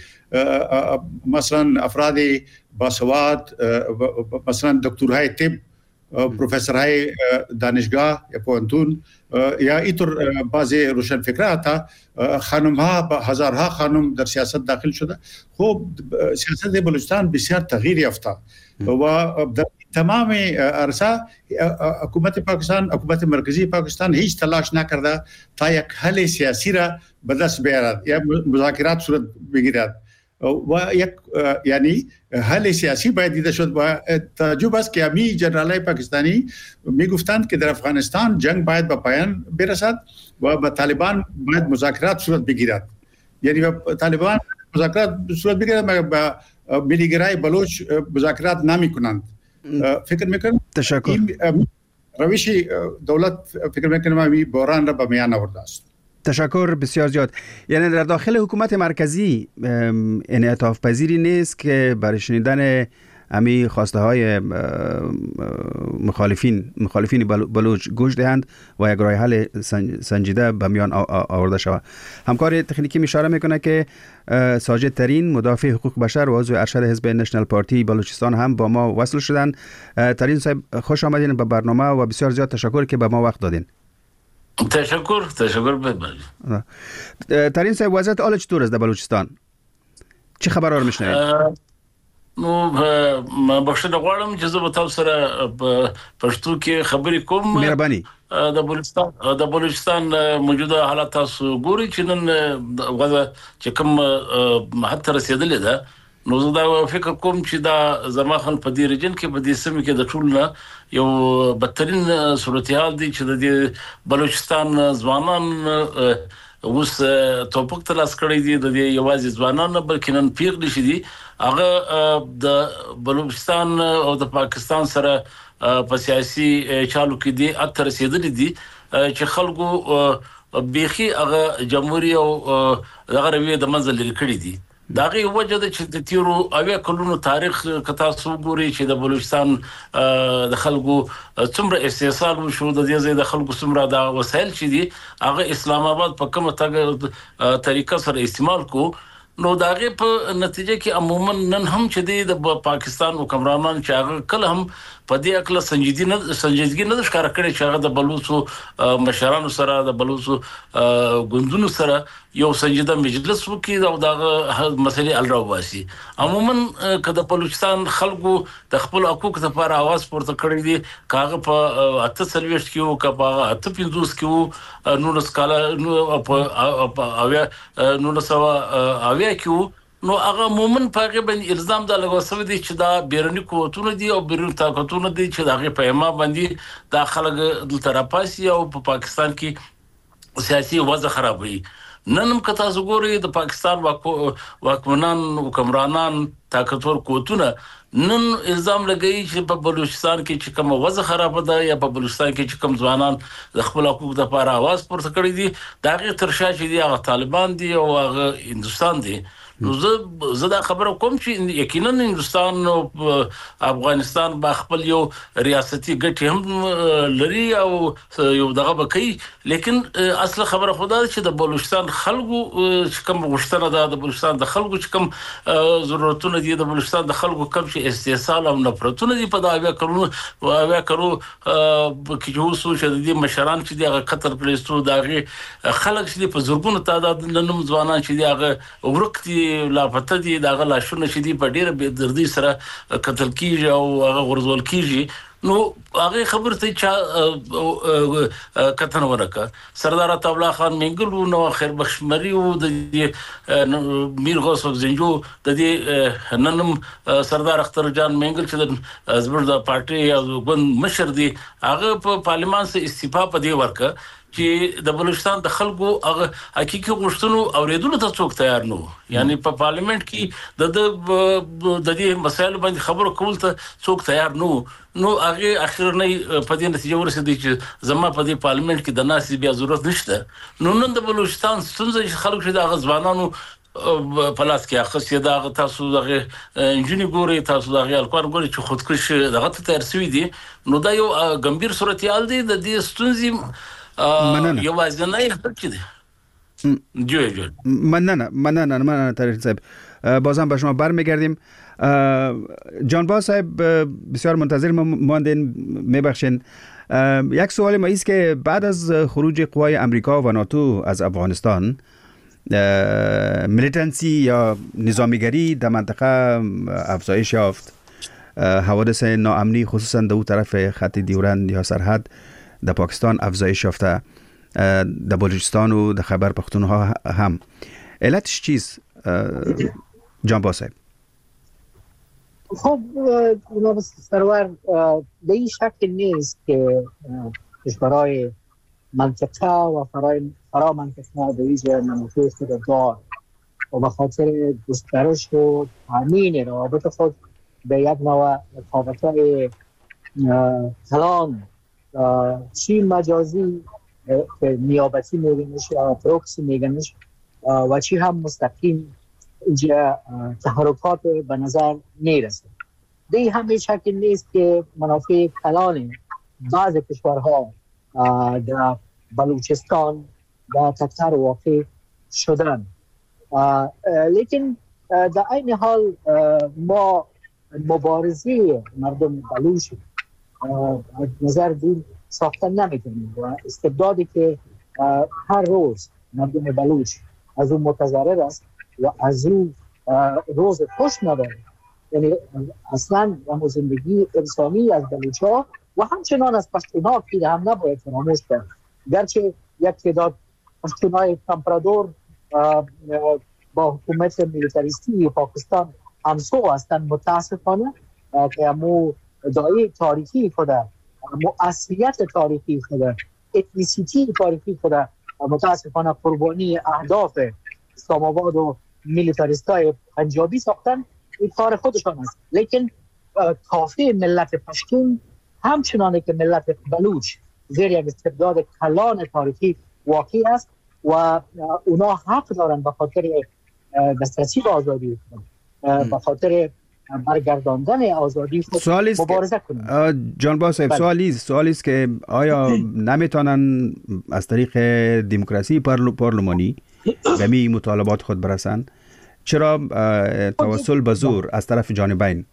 مثلا افراد باسواد مثلا دکترهای طب، پروفسورهای دانشگاه یا پوهنتون یا اینطور بعضی روشن فکرها خانمها هزارها خانم در سیاست داخل شده. خب سیاست بلوچستان بسیار تغییر یافته و در تمام عرصه حکومت پاکستان، حکومت مرکزی پاکستان هیچ تلاش نکرده تا یک حل سیاسی را به دست بیارد یا مذاکرات صورت بگیرد و یک یعنی حل سیاسی باید دیده شد. و تعجب است که همین جنرالای پاکستانی میگفتند که در افغانستان جنگ باید به پایان برسد و با طالبان باید مذاکرات صورت بگیرد، یعنی با طالبان مذاکرات صورت بگیرد مگر با ملیگرای بلوچ مذاکرات نمی کنند. فکر میکنم تشکر روش دولت فکر میکنم همین بحران را به میان آورده است. تشکر بسیار زیاد. یعنی در داخل حکومت مرکزی انعطاف پذیری نیست که برای شنیدن امی خواسته های مخالفین مخالفین بلوچ گوش دهند و یک راه حل سنجیده به میان آورده شود. همکار تکنیکی اشاره میکنه که ساجد ترین مدافع حقوق بشر و عضو ارشد حزب نشنال پارتی بلوچستان هم با ما وصل شدن. ترین صاحب خوش آمدین به برنامه و بسیار زیاد تشکر که به ما وقت دادین. تشکر تشکر ببرید. ترین صاحب وضعیت حال چطور است در بلوچستان؟ چه خبرها رو میشنوید؟ نو ما بخښنه غواړم چې زه به تاسو سره په پښتو کې خبرې کوم. مهرباني. د بلوچستان د بلوچستان موجوده حالات تاسو ګوري چې نن غواړم چې کوم حتی رسیدلې ده، نو زه دا فکر کوم چې دا زما خل په دې ریجن کې په دې سیمه کې د ټول نه یو بدترین صورتحال دی چې د بلوچستان ځوانان اوس توپک تلاش کړی دي. د یوازې ځوانان نه بلکې نن پیغلې شي دي هغه د بلوچستان او د پاکستان سره په سیاسي چالو کې دي اتر رسیدلې دي چې خلکو بيخي هغه جمهوریت او دغه رویه د منځ لري کړی دي. داغه وجه د چې د تیرو اویا کلونو تاریخ کتا سو ګوري چې د بلوچستان د خلکو څومره استحصال وشو، د دې ځای د خلکو څومره د وسایل چې دي هغه اسلام آباد په کومه طریقه سره استعمال کو. نو داغه په نتیجه کې عموما نن هم چې د پاکستان حکمرانان چې هغه کله هم په دې اکل سنجیدګي نه سنجیدګي نه ښکار کړي چې هغه د بلوچو مشرانو سره د بلوچو ګوندونو سره یو سنجیده مجلس وکړي او دغه مسلې الراو باسي. عموما کله بلوچستان خلکو د خپل حقوق لپاره आवाज پورته کړی دي کاغه په اته سلويشت کې او کاغه اته پنځوس کې نو نسکاله نو په اویا نو نسوا اویا کې نو هغه مومن پاغه باندې الزام د لګوسوي دي چې دا بیرونی قوتونه دي او بیرونی طاقتونه دي چې دغه په ما باندې د خلک د طرفاسي او په پاکستان کې سیاسي وضع خرابوي. نن هم کتا زګوري د پاکستان واکمنان حکمرانان طاقتور قوتونه نن الزام لګي چې په بلوچستان کې چې کوم وضع خراب ده یا په بلوچستان کې چې کوم ځوانان د خپل حقوق لپاره आवाज پورته کړی دي دغه ترشا چې دي هغه طالبان دي او هغه هندستان دي. نو زه زه دا خبره کوم چې یقینا هندستان او افغانستان با خپل یو ریاستي ګټي هم لري او یو دغه بکی لیکن اصل خبره خدا چې د بلوچستان خلکو چې کوم غوښتنه ده د بلوچستان د خلکو چې کوم ضرورتونه دي د بلوچستان د خلکو کوم چې استحصال او نفرتونه دي په دا بیا کړو او بیا کړو کې جو سو چې د مشران چې دغه قطر پلیستو دغه خلک چې په زورګونو تعداد ننم ځوانان چې دغه ورکتي لاپته دي دغه لاشونه چې دي په ډیره بې دردي سره قتل کیږي او هغه غرزول کیږي. نو هغه خبر ته چا کتن ورکا سردار عطا خان منګلو نو خیر بخش مری او د میر غوث زنجو د دې ننم سردار اختر جان منګل چې د زبردا پارټي او ګوند مشر دي هغه په پارلیمان سره استعفا پدې ورکا چې د بلوچستان د خلکو هغه حقيقي غوښتنو اوریدلو ته څوک تیار نو یعنی په پارلیمنت کې د د دې مسایلو باندې خبرو کول ته څوک تیار نو نو هغه اخرنۍ په دې نتیجه ورسېدي چې زما په دې پارلیمنت کې د ناسي بیا ضرورت نشته. نو نن د بلوچستان ستونزې چې خلک چې د غزوانانو پلاس کې اخص دا تاسو دغه انجینی ګوري تاسو دغه الکوار ګوري چې خودکش دغه ته تیار شوی دي نو دا یو ګمبیر صورتحال دی د دې ستونزې مننه یو ځنه یې چی دی جو جو مننه مننه مننه طارق صاحب بازم به شما برمیگردیم. جانباز صاحب بسیار منتظر ماندین میبخشین. یک سوال ما است که بعد از خروج قوای امریکا و ناتو از افغانستان میلیتنسی یا نظامیگری در منطقه افزایش یافت. حوادث ناامنی خصوصا در اون طرف خط دیورند یا سرحد در پاکستان افزایش یافته در بلوچستان و در خیبر پختونخوا هم. علتش چیست جانباز صاحب؟ خب جناب سرور به این شکل نیست که کشورهای منطقه و فرا منطقه به ویژه مناطق خوددار و به خاطر گسترش و تامین روابط خود به یک نوع رقابت‌های کلان چی مجازی که نیابتی میگنش یا پروکسی میگنش و چی هم مستقیم اینجا تحرکات به نظر میرسه. دی همه شکل نیست که منافع کلان بعض کشورها در بلوچستان در خطر واقع شدن، لیکن در این حال ما مبارزه مردم بلوچ از نظر دین ساختن نمیتونیم و استبدادی که هر روز مردم بلوچ از اون متضرر است و از اون روز خوش نداره، یعنی اصلا و زندگی انسانی از بلوچ ها و همچنان از پشتون ها که هم نباید فراموش کرد. گرچه یک تعداد پشتون های کمپرادور با حکومت میلیتاریستی پاکستان همسو هستند متاسفانه که همو دایی تاریخی خود همو اصلیت تاریخی خود اتنیسیتی تاریخی خود متاسفانه قربانی اهداف اسلام آباد و میلیتاریست های پنجابی ساختن. این کار خودشان است، لیکن کافی ملت پشتون همچنانه که ملت بلوچ زیر یک استبداد کلان تاریخی واقعی است و اونا حق دارن به خاطر دسترسی به آزادی خود، به خاطر برگرداندن آزادی خود مبارزه کنند. جانباز صاحب سوالی است سوالی است که آیا نمیتونن از طریق دموکراسی پارلمانی به می مطالبات خود برسن؟ چرا توسل به زور از طرف جانبین؟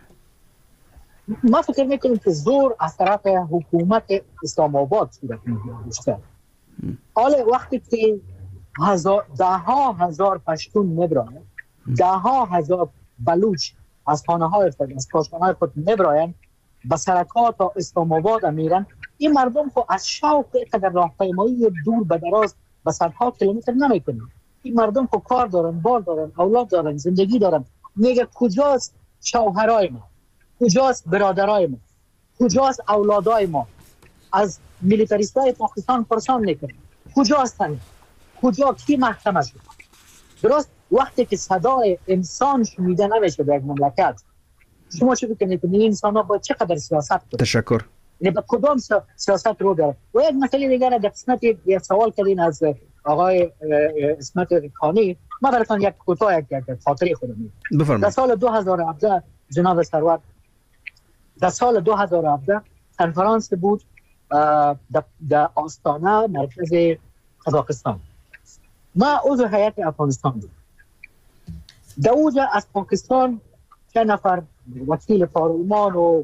ما فکر میکنیم که زور از طرف حکومت اسلام آباد صورت میگیره. حالا وقتی که هزار ده ها هزار پشتون میبراین، ده ها هزار بلوچ از خانه های خود از کاشانه های خود میبراین به سرکات و اسلام آباد میرن، این مردم خو از شوق قدر راهپیمایی دور به دراز به صدها کیلومتر نمیکنن. این مردم خو کار دارن، بار دارن، اولاد دارن، زندگی دارن. میگه کجاست شوهرای ما، کجاست برادرای ما، کجاست اولادای ما؟ از میلیتاریستای پاکستان پرسان میکنه کجا هستن، کجا، کی محکمه شد؟ درست وقتی که صدای انسان شنیده نمیشه در یک مملکت، شما چه بکنید که این انسان ها باید چقدر سیاست کنید؟ تشکر. یعنی با کدام سیاست رو داره؟ و یک مسئله دیگر در قسمت یک سوال کردین از آقای اسمت کانی، ما براتون یک کوتاه یک خاطره خودم میگم. بفرمایید. در سال دو هزار و هفده جناب سرور، در سال دو هزار و هفده کنفرانس بود در آستانه مرکز قزاقستان. ما عضو هیئت افغانستان بود. در اوجه از پاکستان چه نفر وکیل پارلمان و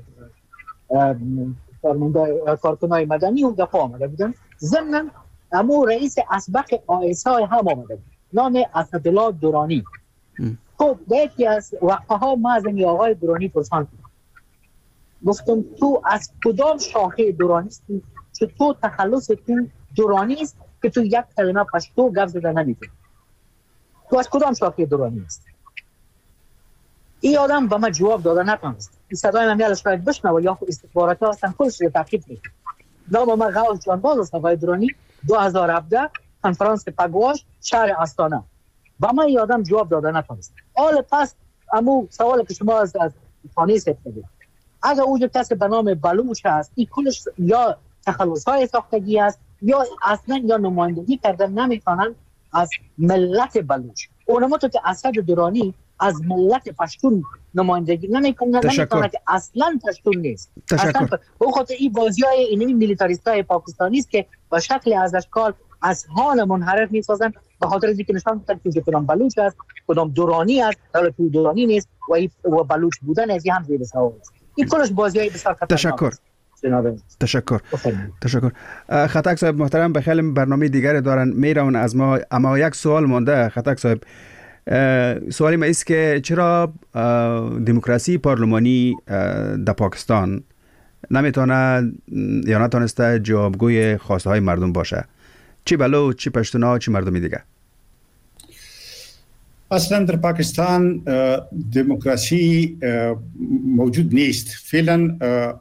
کارکنای مدنی و دفاع آمده بودن. ضمن امو رئیس اسبق آیسای هم آمده بود، نام اسدالله درانی. خب در یکی از وقفه ها ما از این آقای درانی پرسان کردم، گفتم تو از کدام شاخه درانی هستی که تو تخلص تو درانی است که تو یک کلمه پشتو گپ زدن نمی‌تونی؟ تو از کدام شاخه درانی هستی؟ این آدم به من جواب داده نتونست. این صدای من میاد شاید بشنوه یا استخبارات ها هستن خودش رو تعقیب میکنه. نام من غوث جانباز است آقای درانی. دو هزار و هفده کنفرانس پگواش شهر آستانه. با من این آدم جواب داده نتونست. حالا پس امو سوال که شما از از خانه سپیدید، اگر اوج کسی به نام بلوچ هست، این کلش یا تخلص های ساختگی است یا اصلا یا نمایندگی کردن نمیتونن از ملت بلوچ. اونما تو که اسد درانی از ملت پشتون نمایندگی نمیکنه، نمیتونه که اصلا پشتون نیست. تشکر. او خاطر این بازیای اینمی میلیتاریستای پاکستانی است که به شکل از اشکال از حال منحرف میسازن، به خاطر اینکه نشان میدن که کدام بلوچ است، کدام درانی است، حالا تو درانی نیست و این و بلوچ بودن از هم زیر سوال است. این کلش بازیای بسیار خطرناک. تشکر. تشکر. تشکر. خطک صاحب محترم، به خیلی برنامه دیگری دارن میرون از ما، اما یک سوال مونده. خطک صاحب، سوالی ما است که چرا دموکراسی پارلمانی در پاکستان نمیتونه یا نتونسته جوابگوی خواسته های مردم باشه؟ چی بلوچ، چی پشتونا، چی مردمی دیگه؟ اصلا در پاکستان دموکراسی موجود نیست. فعلا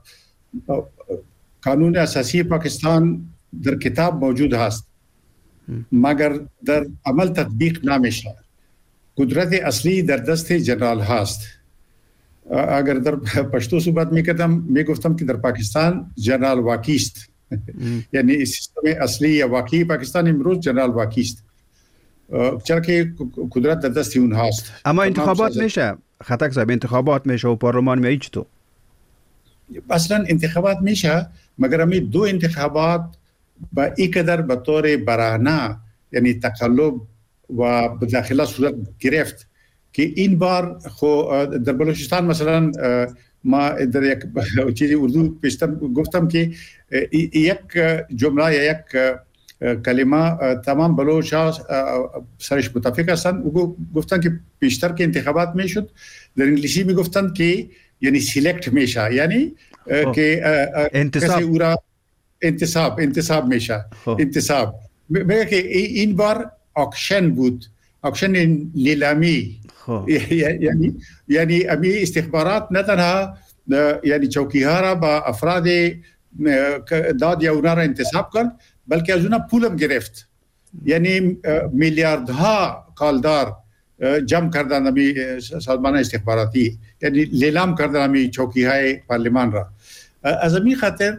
قانون اساسی پاکستان در کتاب موجود هست مگر در عمل تطبیق نمیشه. قدرت اصلی در دست جنرال هست. اگر در پشتو صحبت میکردم میگفتم که در پاکستان جنرال واقعی است. یعنی سیستم اصلی یا واقعی پاکستان امروز جنرال واقعی است، چرا که قدرت در دست اون هست. اما انتخابات میشه خطک صاحب، انتخابات میشه و پارلمان میشه چطور؟ اصلا انتخابات میشه مگر همی دو انتخابات با این قدر به طور برهنه یعنی تقلب و بداخله صورت گرفت که این بار خو در بلوچستان مثلا ما در یک چیزی اردو پیشتر گفتم که یک جمله یا یک کلمه تمام بلوچ ها سرش متفق هستند و گفتن که پیشتر که انتخابات میشد در انگلیسی میگفتن که یعنی سیلکت میشه، یعنی که انتصاب انتصاب انتصاب میشه انتصاب میگه که این بار اکشن بود، اکشن نیلامی. یعنی یعنی امی استخبارات نه تنها یعنی چوکی ها را با افراد داد یا اونا را انتصاب کرد بلکه از اونا پولم گرفت. یعنی میلیاردها کالدار جمع کردن امی سازمان استخباراتی، یعنی لیلام کردن امی چوکی های پارلمان را. از امی خاطر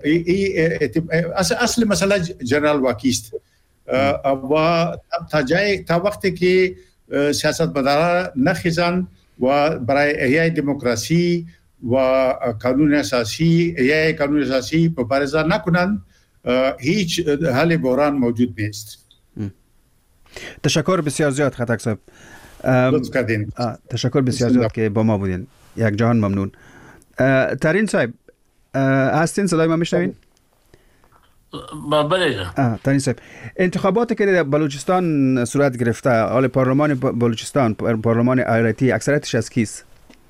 اصل مسئله جنرال واقعی است و تا جای تا وقتی که سیاستمداران نخیزن و برای احیای دموکراسی و قانون اساسی احیای قانون اساسی مبارزه نکنند هیچ حل بحران موجود نیست. تشکر بسیار زیاد خطک صاحب. لطف کردین. تشکر بسیار زیاد که با ما بودین. یک جهان ممنون. ترین صاحب هستین؟ صدای ما میشنوین؟ بله. ترین صاحب، انتخاباتی که در بلوچستان صورت گرفته، حال پارلمان بلوچستان، پارلمان ایالتی، اکثریتش از کیست؟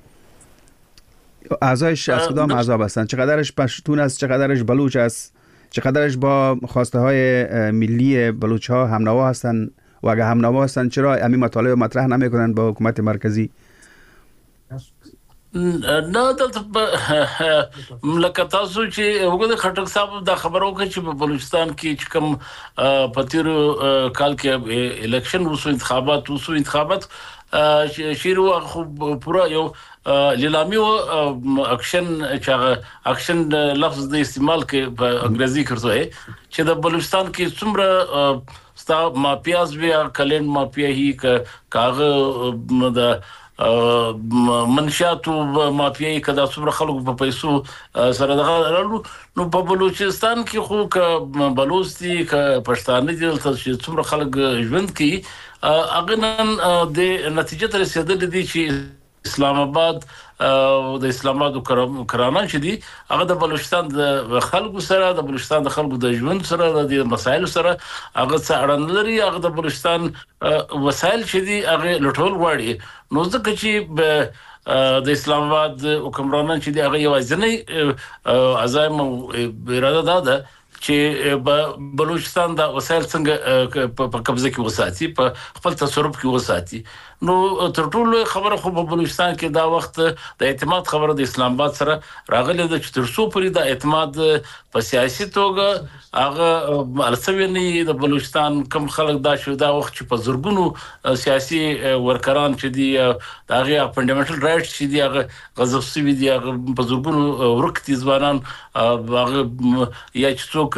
اعضایش از کدام اعضا هستند؟ چقدرش پشتون است، چقدرش بلوچ است، چقدرش با خواسته های ملی بلوچ ها همنوا هستند و اگر همنوا هستند چرا همین مطالب مطرح نمیکنند با حکومت مرکزی؟ نه دلته لکه تاسو چې وګورئ خټک صاحب دا خبرو کوي چې په بلوچستان کې چې کوم په تیرو کال کې الیکشن وسو، انتخابات وسو، انتخابات شیرو خو پورا یو لیلامی او اکشن چې اکشن لفظ د استعمال کې په انګریزي کړو چې د بلوچستان کې څومره ستا مافیاز بیا کلین مافیا هی کاغه د منشات او مافیای کدا څومره خلکو په پیسو سره دغه نو په بلوچستان کې خو ک بلوچ دي ک پښتانه دي چې څومره خلک ژوند کوي هغه نن د نتیجه تر رسیدل دي چې اسلام آباد او د اسلام آباد کرانان چې دي هغه د بلوچستان د خلکو سره د بلوچستان د خلکو د ژوند سره د مسایل سره هغه څه اړه لري. هغه د بلوچستان وسایل چې دي هغه لټول غواړي. نو ځکه چې د اسلام آباد حکمرانان چې دي هغه یوازینی عزایم او اراده ده چې بلوچستان د وسایل څنګه په قبضه کې وساتي، په خپل تصرف کې وساتي. نو تر ټولو خبره خو په بلوچستان کې دا وخت د اعتماد خبره د اسلام آباد سره راغله د چې تر څو پرې د اعتماد په سیاسي توګه هغه السویني د بلوچستان کم خلک دا شو دا وخت چې په زورګونو سیاسي ورکران چې دي دا هغه فندامنټل رائټس چې دي هغه غصب شوي دي، هغه په زورګونو ورکتي ځوانان هغه یا چې څوک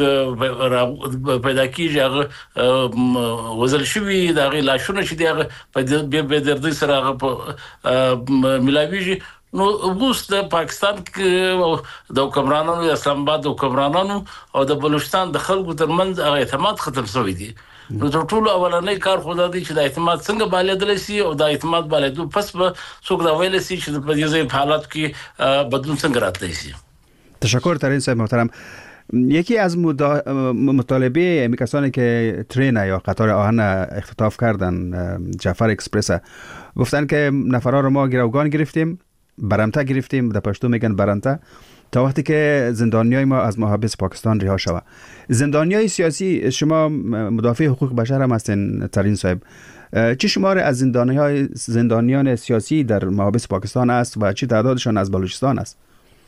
پیدا کیږي هغه وزل شوي دا هغه لاشونه چې دي هغه په به دردی سره هغه په ملاویږي. نو اوس د پاکستان کې د حکمرانانو د اسلام آباد د حکمرانانو او د بلوچستان د خلکو ترمنځ هغه اعتماد ختم شوی دی. نو تر ټولو اولنۍ کار خو دا دی چې د اعتماد څنګه بالیدل شي او د اعتماد بالیدو پس به څوک دا ویل شي چې په دې حالات کې بدلون څنګه راتلی شي. تشکر ترین صاحب محترم. یکی از مطالبه کسانی که ترین یا قطار آهن اختطاف کردن جعفر اکسپرس گفتن که نفرها رو ما گروگان گرفتیم، برمته گرفتیم، در پشتو میگن برمته، تا وقتی که زندانیای ما از محابس پاکستان رها شود. زندانیای سیاسی، شما مدافع حقوق بشر هم هستین ترین صاحب، چی شمار از زندانیای زندانیان سیاسی در محابس پاکستان است و چی تعدادشان از بلوچستان است؟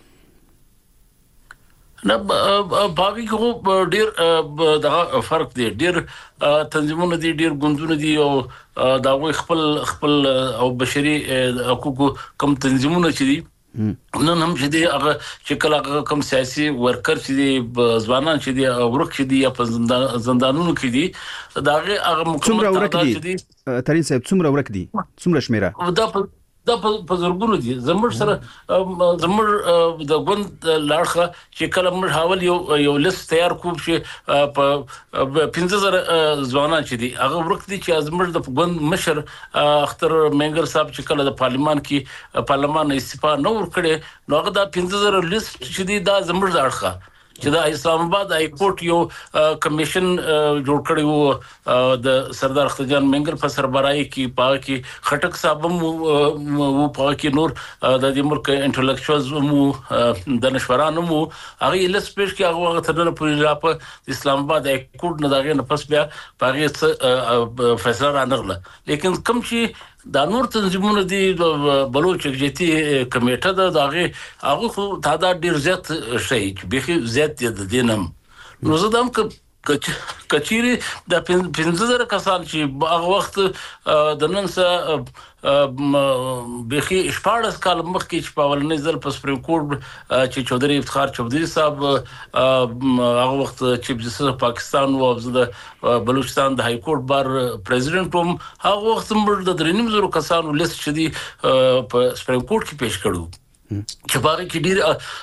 نه باقي خو ډیر دغه فرق دی، ډیر تنظیمونه دي، ډیر ګوندونه دي او دا وي خپل خپل او بشري حقوقو کم تنظیمونه چې دي نن هم چې دي هغه چې کله کم سیاسي ورکر چې دي ځوانان چې دي ورک چې دي په زندانونو کې دي دا هغه مکمل تعداد دي. ترین صاحب څومره ورک دي؟ څومره شمیره؟ دا دا په زورګونو دي. زموږ سره زموږ د ګوند لاړخه چې کله موږ حواله یو یو لیست تیار کوو چې په پنځه زره ځوانان چې دي هغه ورک دي چې زموږ د ګوند مشر اختر منګر صاحب چې کله د پارلمان کې پارلمان استعفا نه ورکړي نو هغه د پنځه زره لیست چې دي دا زموږ لاړخه چې د اسلام آباد های کورټ یو کمیشن جوړ کړی وو د سردار اختر منګر په سربراهي کې پاره کې خټک صاحب مو پاره کې نور د دې ملک انټلیکچوالز مو د نشورانو مو هغه لس پېښ کې هغه ترنه پوری را په اسلام آباد های کورټ نه دغه نه پس بیا پاره فیصله را نغله. لیکن کوم چې دا نور تنظیمونه دي بلوچ جتی کمیټه ده دغه هغه خو تعداد ډیر زیات شي چې به زیات دي د دینم. نو زه دم کچيري د پنځه زره کسان چې هغه وخت د نن سره بخي شپږ کال مخکې چې په ولنې ځل په سپریم کورټ چې چودري افتخار چودري صاحب هغه وخت چیف جسټس پاکستان او د بلوچستان د های کورټ بار پریزیډنټ هم هغه وخت موږ د درنیم زرو کسانو لیست چې دی په سپریم کورټ کې پیښ کړو. چې باغ کې ډیر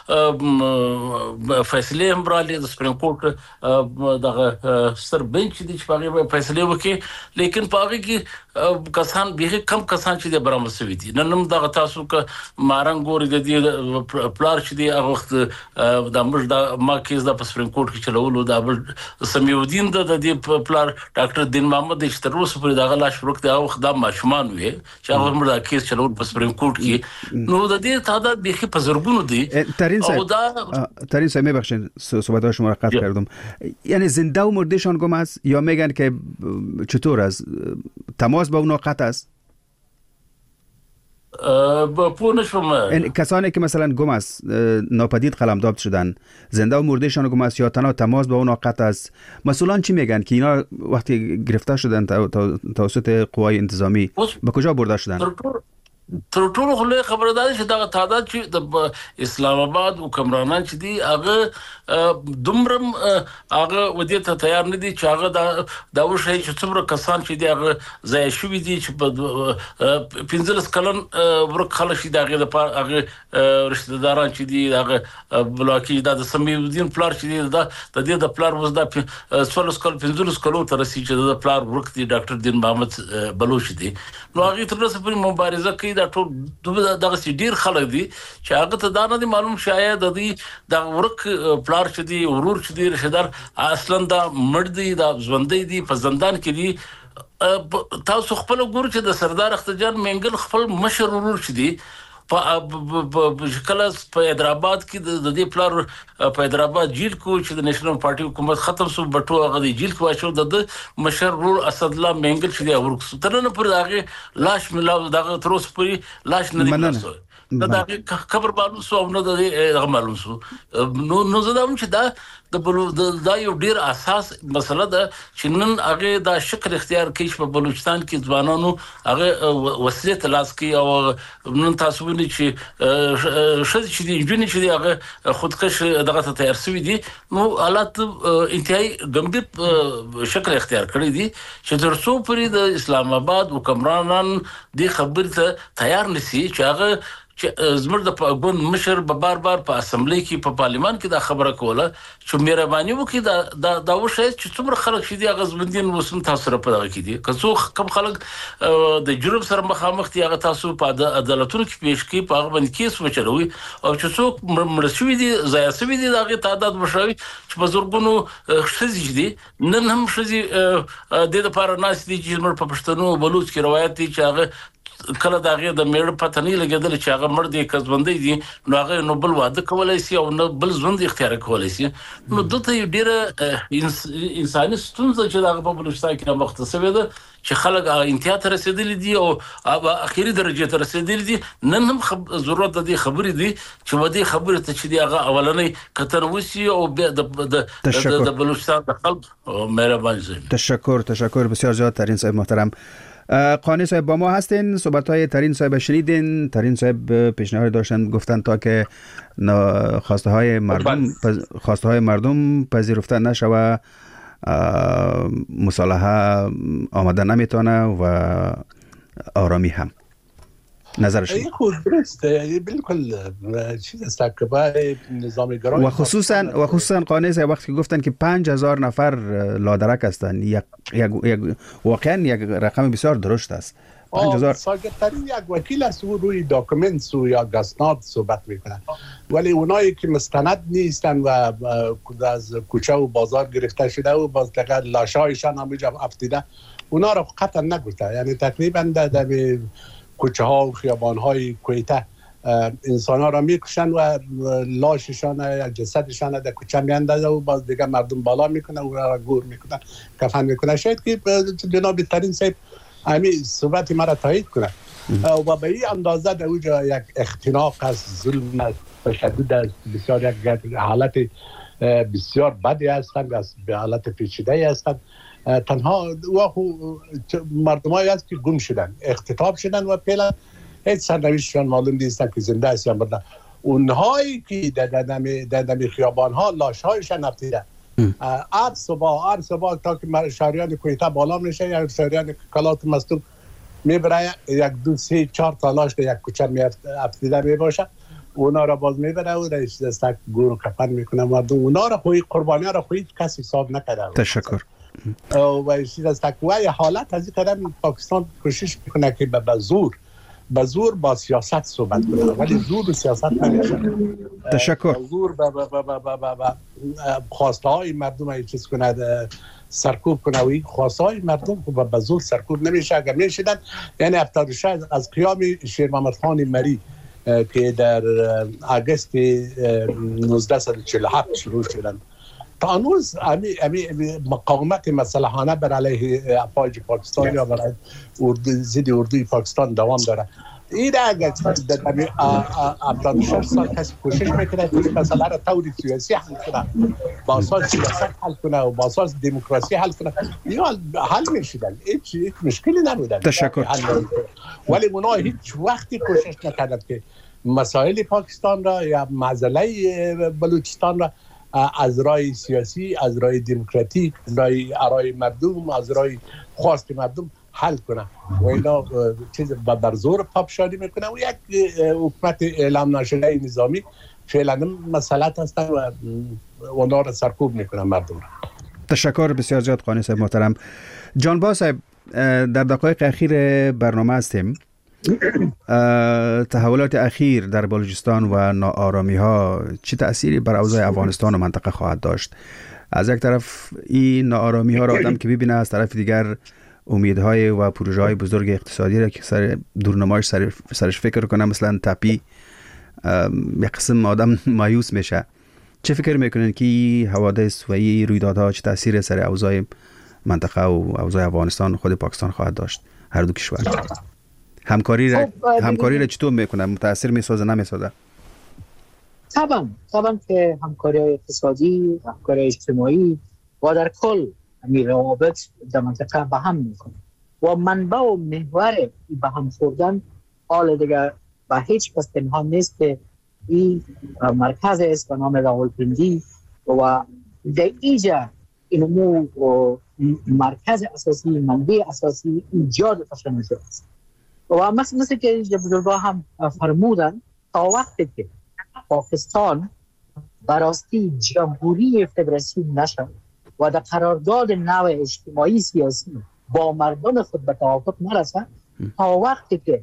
فیصله هم برالي د سپریم کورټ دغه سر بنچ دي چې باغ فیصله وکړي لیکن باغ کې کسان به کم کسان چې د برابر سوي دي نن هم دغه تاسو ک مارنګ ګوري د پلار چې دی هغه وخت د امر د ما کیس د سپریم کورټ کې چلولو د سمیودین د د پلار ډاکټر دین محمد چې تر اوسه پورې دغه لاش ورک د هغه د ماشومان وي چې هغه مر د کیس چلول په سپریم کورټ کې نو د دې تعداد به په زرګونو دي ترین صاحب ترین صاحب میبخشید صحبت شما را قطع کردم یعنی زنده و مردهشان گم است یا میگن که چطور است تماس با اونا قطع است با پونشم کسانی که مثلا گم است ناپدید قلمداد شدن زنده و مردهشان گم است یا تنها تماس با اونا قطع است مسئولان چی میگن که اینا وقتی گرفته شدن توسط قوای انتظامی به کجا برده شدن تر ټولو خلک خبرداري چې دا تعداد چې د اسلام آباد حکمرانان چې دي هغه دومرم هغه ودی ته تیار نه دي چې هغه دا د وشي چې څومره کسان چې دي هغه ځای شوی دي چې په پنځلس کلن ورک خلک شي دا هغه رشتہ داران چې دي هغه بلوکی دا د سمیودین پلار چې دي دا د دې د پلار وز دا څولس کل پنځلس کلو تر رسي چې د پلار ورک دي ډاکټر دین محمد بلوچ دي نو هغه تر اوسه پورې مبارزه کوي دا ټول دغه ډیر خلک دي چې هغه ته دا نه معلوم شاید د دې د ورک پلار چې دی ورور چې دی رشدار اصلا دا مړ دی دا ژوندۍ دی په زندان کې دی تاسو خپل ګور چې د سردار اختجان منګل خپل مشر ورور چې دی په کله په حیدرآباد کې د دې پلار په حیدرآباد جیل کو چې د نېشنل پارټي حکومت ختم شو بټو هغه د جیل کو شو د مشر ورور اسد الله منګل چې دی ورک ترنه پر هغه لاش ملاو دغه تروس پوری لاش نه دی دا د خبر معلوم سو او نه د معلوم سو نو نو زدم چې دا د دا یو ډیر اساس مسله ده چې نن هغه دا شکل اختیار کوي په بلوچستان کې ځوانانو هغه وسیله تلاش کوي او نن تاسو وینئ چې شذ چې دی جونی چې هغه خودکش دغه ته تیار شوی دي نو حالات انتهایی ګمبد شکل اختیار کړی دي چې ترڅو پرې د اسلام آباد حکمرانان د خبرې ته تیار نشي چې هغه چې زمر د پاګون مشر به بار بار په اسمبلی کې په پارلیمان کې دا خبره کوله چې مهرباني وکړي دا دا وشي چې څومره خلک شې دي غزبندین وسم تاسو را پدغه کې دي که څو کم خلک د جرم سره مخامخ دي هغه تاسو په عدالتونو کې پیښ کې په هغه باندې کیس وچلوي او چې څوک مرشوي دي ځای سوي دي دغه تعداد مشوي چې په زورګونو شذ دي نن هم شذ د لپاره ناس دي چې مر په پښتنو بلوچ کې روایت دي چې هغه کله داغه د میړ پته نه لګیدل چې هغه مړ دی کزبندې دي نو هغه نو بل واده کولای شي او نو بل ژوند اختیار کولای شي نو دته یو ډیره انساني ستونزه چې دغه په بلوچستان کې مختصره ده چې خلک انتها ته رسیدلي دي او اخیری درجه ته رسیدلي دي نن هم ضرورت د خبرې دي چې ودی خبره ته چې دی هغه اولنې کتر وسی او د بلوچستان د خلک مهرباني تشکر تشکر بسیار زیاد ترین صاحب محترم قانی صاحب با ما هستین صحبت‌های ترین صاحب شنیدین ترین صاحب پیشنهاد داشتن گفتن تا که خواسته های مردم خواسته های مردم پذیرفته نشوه مصالحه آمده نمیتونه و آرامی هم نظر شما خود درسته یعنی بالکل چیز استکبار نظام گرای و خصوصا و خصوصا قانع صاحب وقتی که گفتن که پنج هزار نفر لادرک هستند یک یک واقعا یک رقم بسیار درشت است پنج هزار ساگترین یک وکیل است او روی داکومنت و یا اسناد صحبت میکنن ولی اونایی که مستند نیستن و از کوچه و بازار گرفته شده و باز دقیقا لاشایشان همونجا افتیده اونا رو قطعا نگفته یعنی تقریبا در کوچه ها و خیابان های کویته انسان ها را میکشن و لاششان یا جسدشان در کوچه میاندازه و باز دیگه مردم بالا میکنه و را گور میکنن کفن میکنه شاید که جناب ترین صاحب همین صحبت مرا تایید کنه و به این اندازه در اوجا یک اختناق از ظلم است تشدد است بسیار یک حالت بسیار بدی هستند به حالت پیچیده هستند تنها واخو مردمایی هست که گم شدن اختطاف شدن و فعلا هیچ سرنوشتشان معلوم نیست که زنده است یا مرده اونهایی که در دم خیابان ها لاش هایشان افتیده هر صبح هر صبح تا که شهریان کویته بالا میشه یا شهریان کلات مستوب میبره یک دو سه چهار تا لاش در یک کوچه می افتیده می باشه اونا را باز میبره و رئیس دستک گور و کفن میکنه مردم. اونا را خوی قربانی را خوی کسی حساب نکرده. تشکر. و رئیس دستک و حالت از این قدم پاکستان کوشش میکنه که به زور به زور با سیاست صحبت کنه، ولی زور و سیاست نمیشه. تشکر. زور به خواسته های مردم ای چیز کنه، سرکوب کنه و این خواسته های مردم به به زور سرکوب نمیشه. اگر میشدن یعنی هفتاد و شش از قیام شیر محمد خان مری که در آگوست نوزده چهل و هفت شروع شدن تا هنوز امی امی مقاومت مسلحانه بر علیه افواج پاکستان یا برای اردو ضد اردوی پاکستان دوام داره. این اگر در هفتاد و شش سال کسی کوشش میکنه که این مسئله را طور سیاسی حل کنه، با اساس سیاست حل کنه و با اساس دموکراسی حل کنه، یا حل میشدن، هیچ مشکلی نبودن. تشکر. ولی اونا هیچ وقتی کوشش نکردن که مسائل پاکستان را یا معضله بلوچستان را از راه سیاسی، از راه دموکراتیک، از راه آرای مردم، از راه خواست مردم حل کنه و اینا چیز بر زور پاپشاری میکنه و یک حکومت اعلام نشده نظامی فعلا مسئلات هستن و اونا را سرکوب میکنن مردم را. تشکر بسیار زیاد قانی صاحب محترم. جانباز صاحب، در دقایق اخیر برنامه هستیم. تحولات اخیر در بلوچستان و ناآرامی ها چه تأثیری بر اوضاع افغانستان و منطقه خواهد داشت؟ از یک طرف این ناآرامی ها را آدم که ببینه، از طرف دیگر امیدهای و پروژه های بزرگ اقتصادی را که سر دورنمایش سر سرش فکر کنه، مثلا تپی، یک قسم آدم مایوس میشه. چه فکر میکنین که حوادث و این رویدادها چه تأثیر سر اوضاع منطقه و اوضاع افغانستان و خود پاکستان خواهد داشت؟ هر دو کشور همکاری را همکاری را چطور میکنه؟ متاثر میسازه نمیسازه؟ طبعا طبعا که همکاری اقتصادی، همکاری اجتماعی و در کل همین روابط در منطقه به هم میکنه و منبع و محور به هم خوردن حال دیگر به هیچ کس پنهان نیست که این مرکز است به نام راولپندی و در اینجا اینمو مرکز اساسی، منبع اساسی ایجاد تشنج است. و مثل مثل که بزرگا هم فرمودن، تا وقتی که پاکستان براستی جمهوری فدراسیون نشد و در قرارداد نو اجتماعی سیاسی با مردم خود به توافق نرسد، تا وقتی که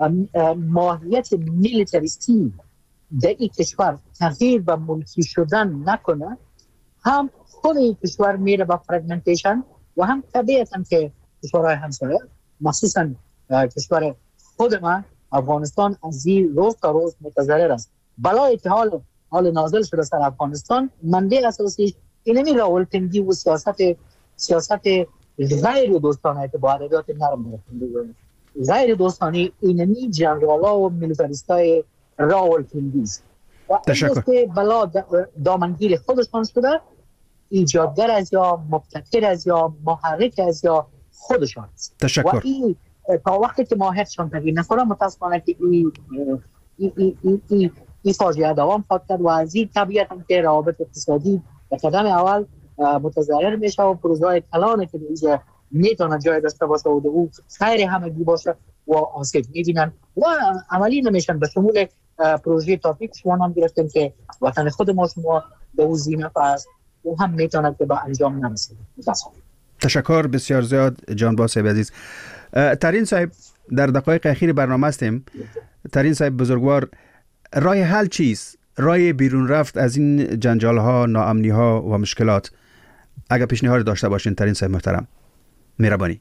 ماهیت میلیتاریستی در این کشور تغییر و ملکی شدن نکنه، هم خود این کشور میره به فرگمنتیشن و هم طبیعتا که کشورهای همسایه مخصوصا کشور خود ما افغانستان از این روز تا روز متضرر است. بلایی که حال حال نازل شده سر افغانستان منبع اساسی اینمی راولپندی و سیاست سیاست غیر دوستانه که با ادبیات نرم دارد، غیر دوستانه اینمی جنرالا و میلیتاریستای راولپندی است و این بلا دامنگیر خودشان شده، ایجادگر از یا مبتکر از یا محرک از یا خودشان است. تشکر. و این تا وقتی که ماهیتشان تغییر نکنه متاسفانه که این این این این این این فاجعه دوام خواهد کرد و از این طبیعت هم که روابط اقتصادی به قدم اول متضرر میشه و پروژه‌های کلانه که اینجا میتونه جای داشته باشه و او خیر همگی باشه و آسیب میبینن و عملی نمیشن. به شمول پروژه تاپیک شما هم گرفتیم که وطن خود ما شما به او زینف است و هم میتونه که به انجام نرسه. تشکر بسیار زیاد جانباز صاحب عزیز. ترین صاحب، در دقایق اخیر برنامه هستیم. ترین صاحب بزرگوار، راه حل چیست؟ راه بیرون رفت از این جنجال ها، ناامنی ها و مشکلات اگر پیشنهاد داشته باشین ترین صاحب محترم، مهربانی.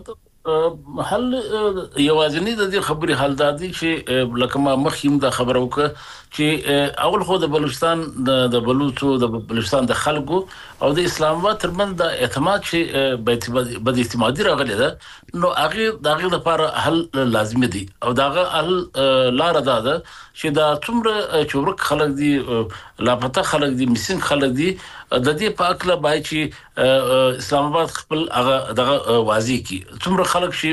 حل یوازینی د دې خبرې حل دادی چې لکه ما مخیم د خبرو وکړه چې اول خو د بلوچستان د بلوچو د بلوچستان د خلکو او د اسلام آباد ترمن د اعتماد چې بد اعتمادي راغلی ده، نو هغه دغه لپاره حل لازم دی او دغه حل لار ده ده چې دا څومره چورک خلک دي، لاپته خلک دي، میسنګ خلک دي، د دې په اکله بای چې اسلام آباد خپل هغه دغه واضح کی څومره خلک شي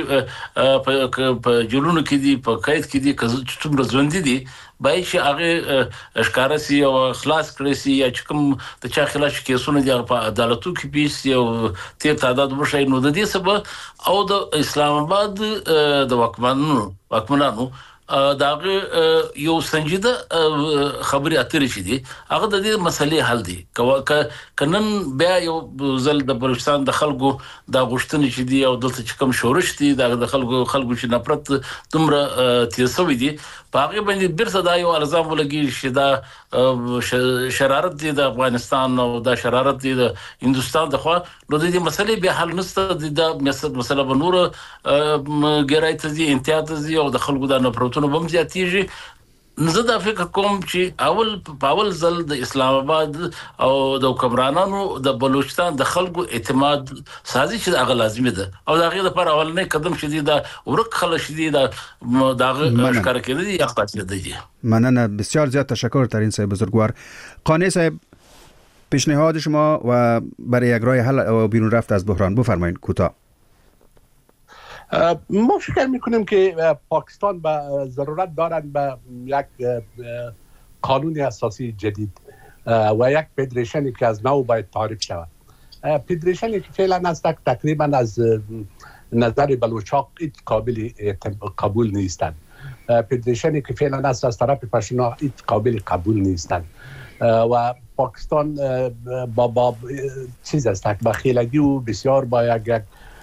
په جلونو کې دي، په قید کې دي، څومره ژوند دي بای چې هغه اشکار سي او خلاص کړی سي یا چې کوم د چا خلاف کیسونه دي په عدالتو کې پیش او تیر تعداد وشي، نو د دې سبب او د اسلام آباد د واکمنانو واکمنانو داغه یو سنجیده خبري اترې شي دي هغه د دې مسلې حل دي کنن بیا یو ځل د بلوچستان د خلکو د غشتنې شي دي او دلته کوم شورش دي د خلکو خلکو چې نفرت تمره تیسوي دي باقي باندې بیرته دا یو الزام ولګي شي دا شرارت دي د افغانستان او د شرارت دي د هندستان د خوا نو د دې مسلې به حل نشته د مسله بنور ګرایت دي امتیاز دي او د خلکو د نفرتونو بم زیاتیږي زه دا فکر کوم چې اول پاول زل د اسلام آباد او د حکمرانانو د بلوچستان د خلکو اعتماد سازي چې هغه لازمي ده او دا غیر پر اولنې قدم شدید دا ورک خل شدید دا اشکار کړی یا خاصه دي. مننه بسیار زیاد تشکر ترین صاحب بزرگوار. قانع صاحب پیشنهاد شما و برای یک راه حل و بیرون رفت از بحران بفرمایید کوتاه. ما فکر میکنیم که پاکستان به ضرورت دارد به یک قانون اساسی جدید و یک فدریشنی که از نو باید تعریف شود. فدریشنی که فعلا است تقریبا از نظر بلوچاق هیچ قابل قبول نیستند. فدریشنی که فعلا است از طرف پشتونا هیچ قابل قبول نیستند و پاکستان با با چیز است با خیلگی و بسیار با یک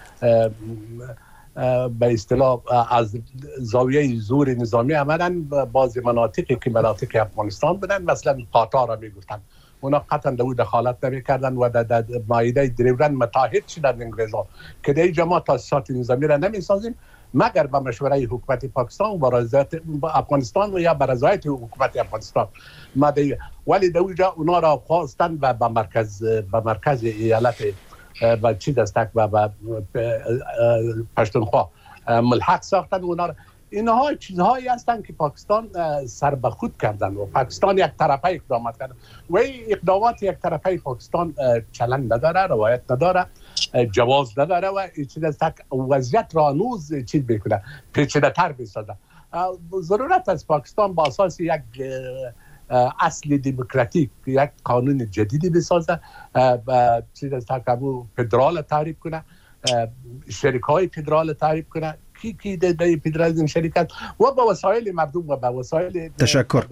به اصطلاح از زاویه زور نظامی آمدن بعضی مناطقی که مناطق افغانستان بودن مثلا قطار را میگفتن اونا قطعا دو دخالت نمیکردن و در مایده دریورن متحد شدن انگلیزا که در اینجا ما تاسیسات نظامی را نمیسازیم مگر با مشوره حکومت پاکستان و برازایت افغانستان و یا برازایت حکومت افغانستان ما دی ولی در اینجا اونا را خواستن و به مرکز به مرکز ایالت و چی دستک و پشتونخوا ملحق ساختن اونا را. اینها چیزهایی هستند که پاکستان سر به خود کردن و پاکستان یک طرفه اقدامات کردن و این اقدامات یک طرفه پاکستان چلن نداره روایت نداره جواز نداره و چیز دستک وضعیت را نوز چیز بکنه پیچیده تر بسازه. ضرورت از پاکستان با اساس یک اصل دموکراتیک یک قانون جدیدی بسازه و چیز از تکامل فدرال تعریف کنه شرکای فدرال تعریف کنه کی کی در فدرالیسم شرکت و با وسایل مردم و با وسایل تشکر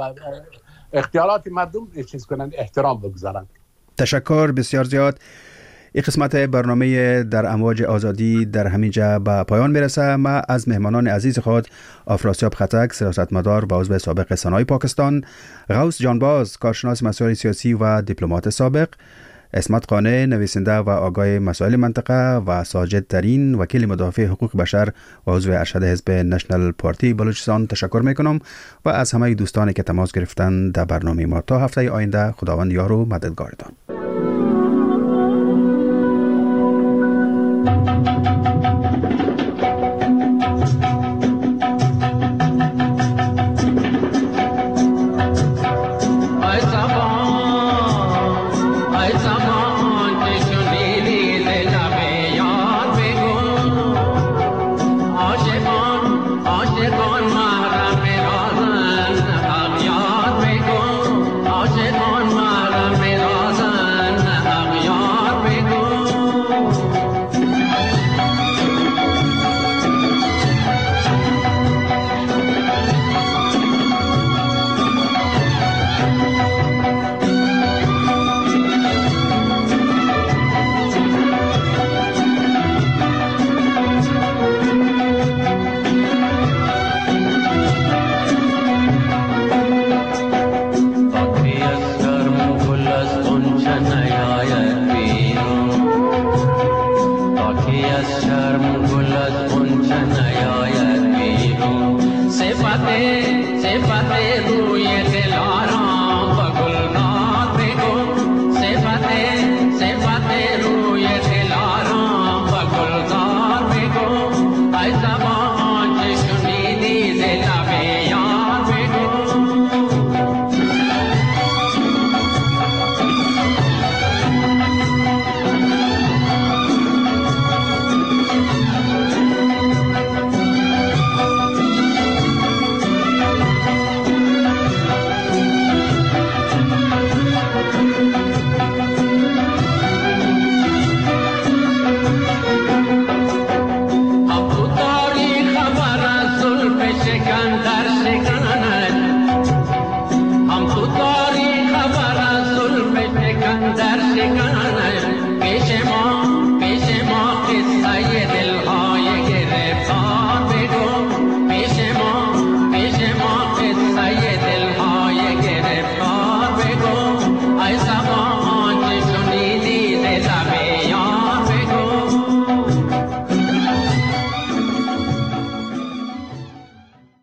اختیارات مردم چیز کنن احترام بگذارن. تشکر بسیار زیاد. این قسمت برنامه در امواج آزادی در همینجا به پایان میرسه. ما از مهمانان عزیز خود افراسیاب خطک سیاستمدار و عضو سابق سنای پاکستان، غوث جانباز کارشناس مسائل سیاسی و دیپلمات سابق، اسمت قانع نویسنده و آگاه مسائل منطقه و ساجد ترین وکیل مدافع حقوق بشر و عضو ارشد حزب نشنل پارتی بلوچستان تشکر میکنم و از همه دوستانی که تماس گرفتن در برنامه ما. تا هفته آینده خداوند یار و مددگارتان. Canta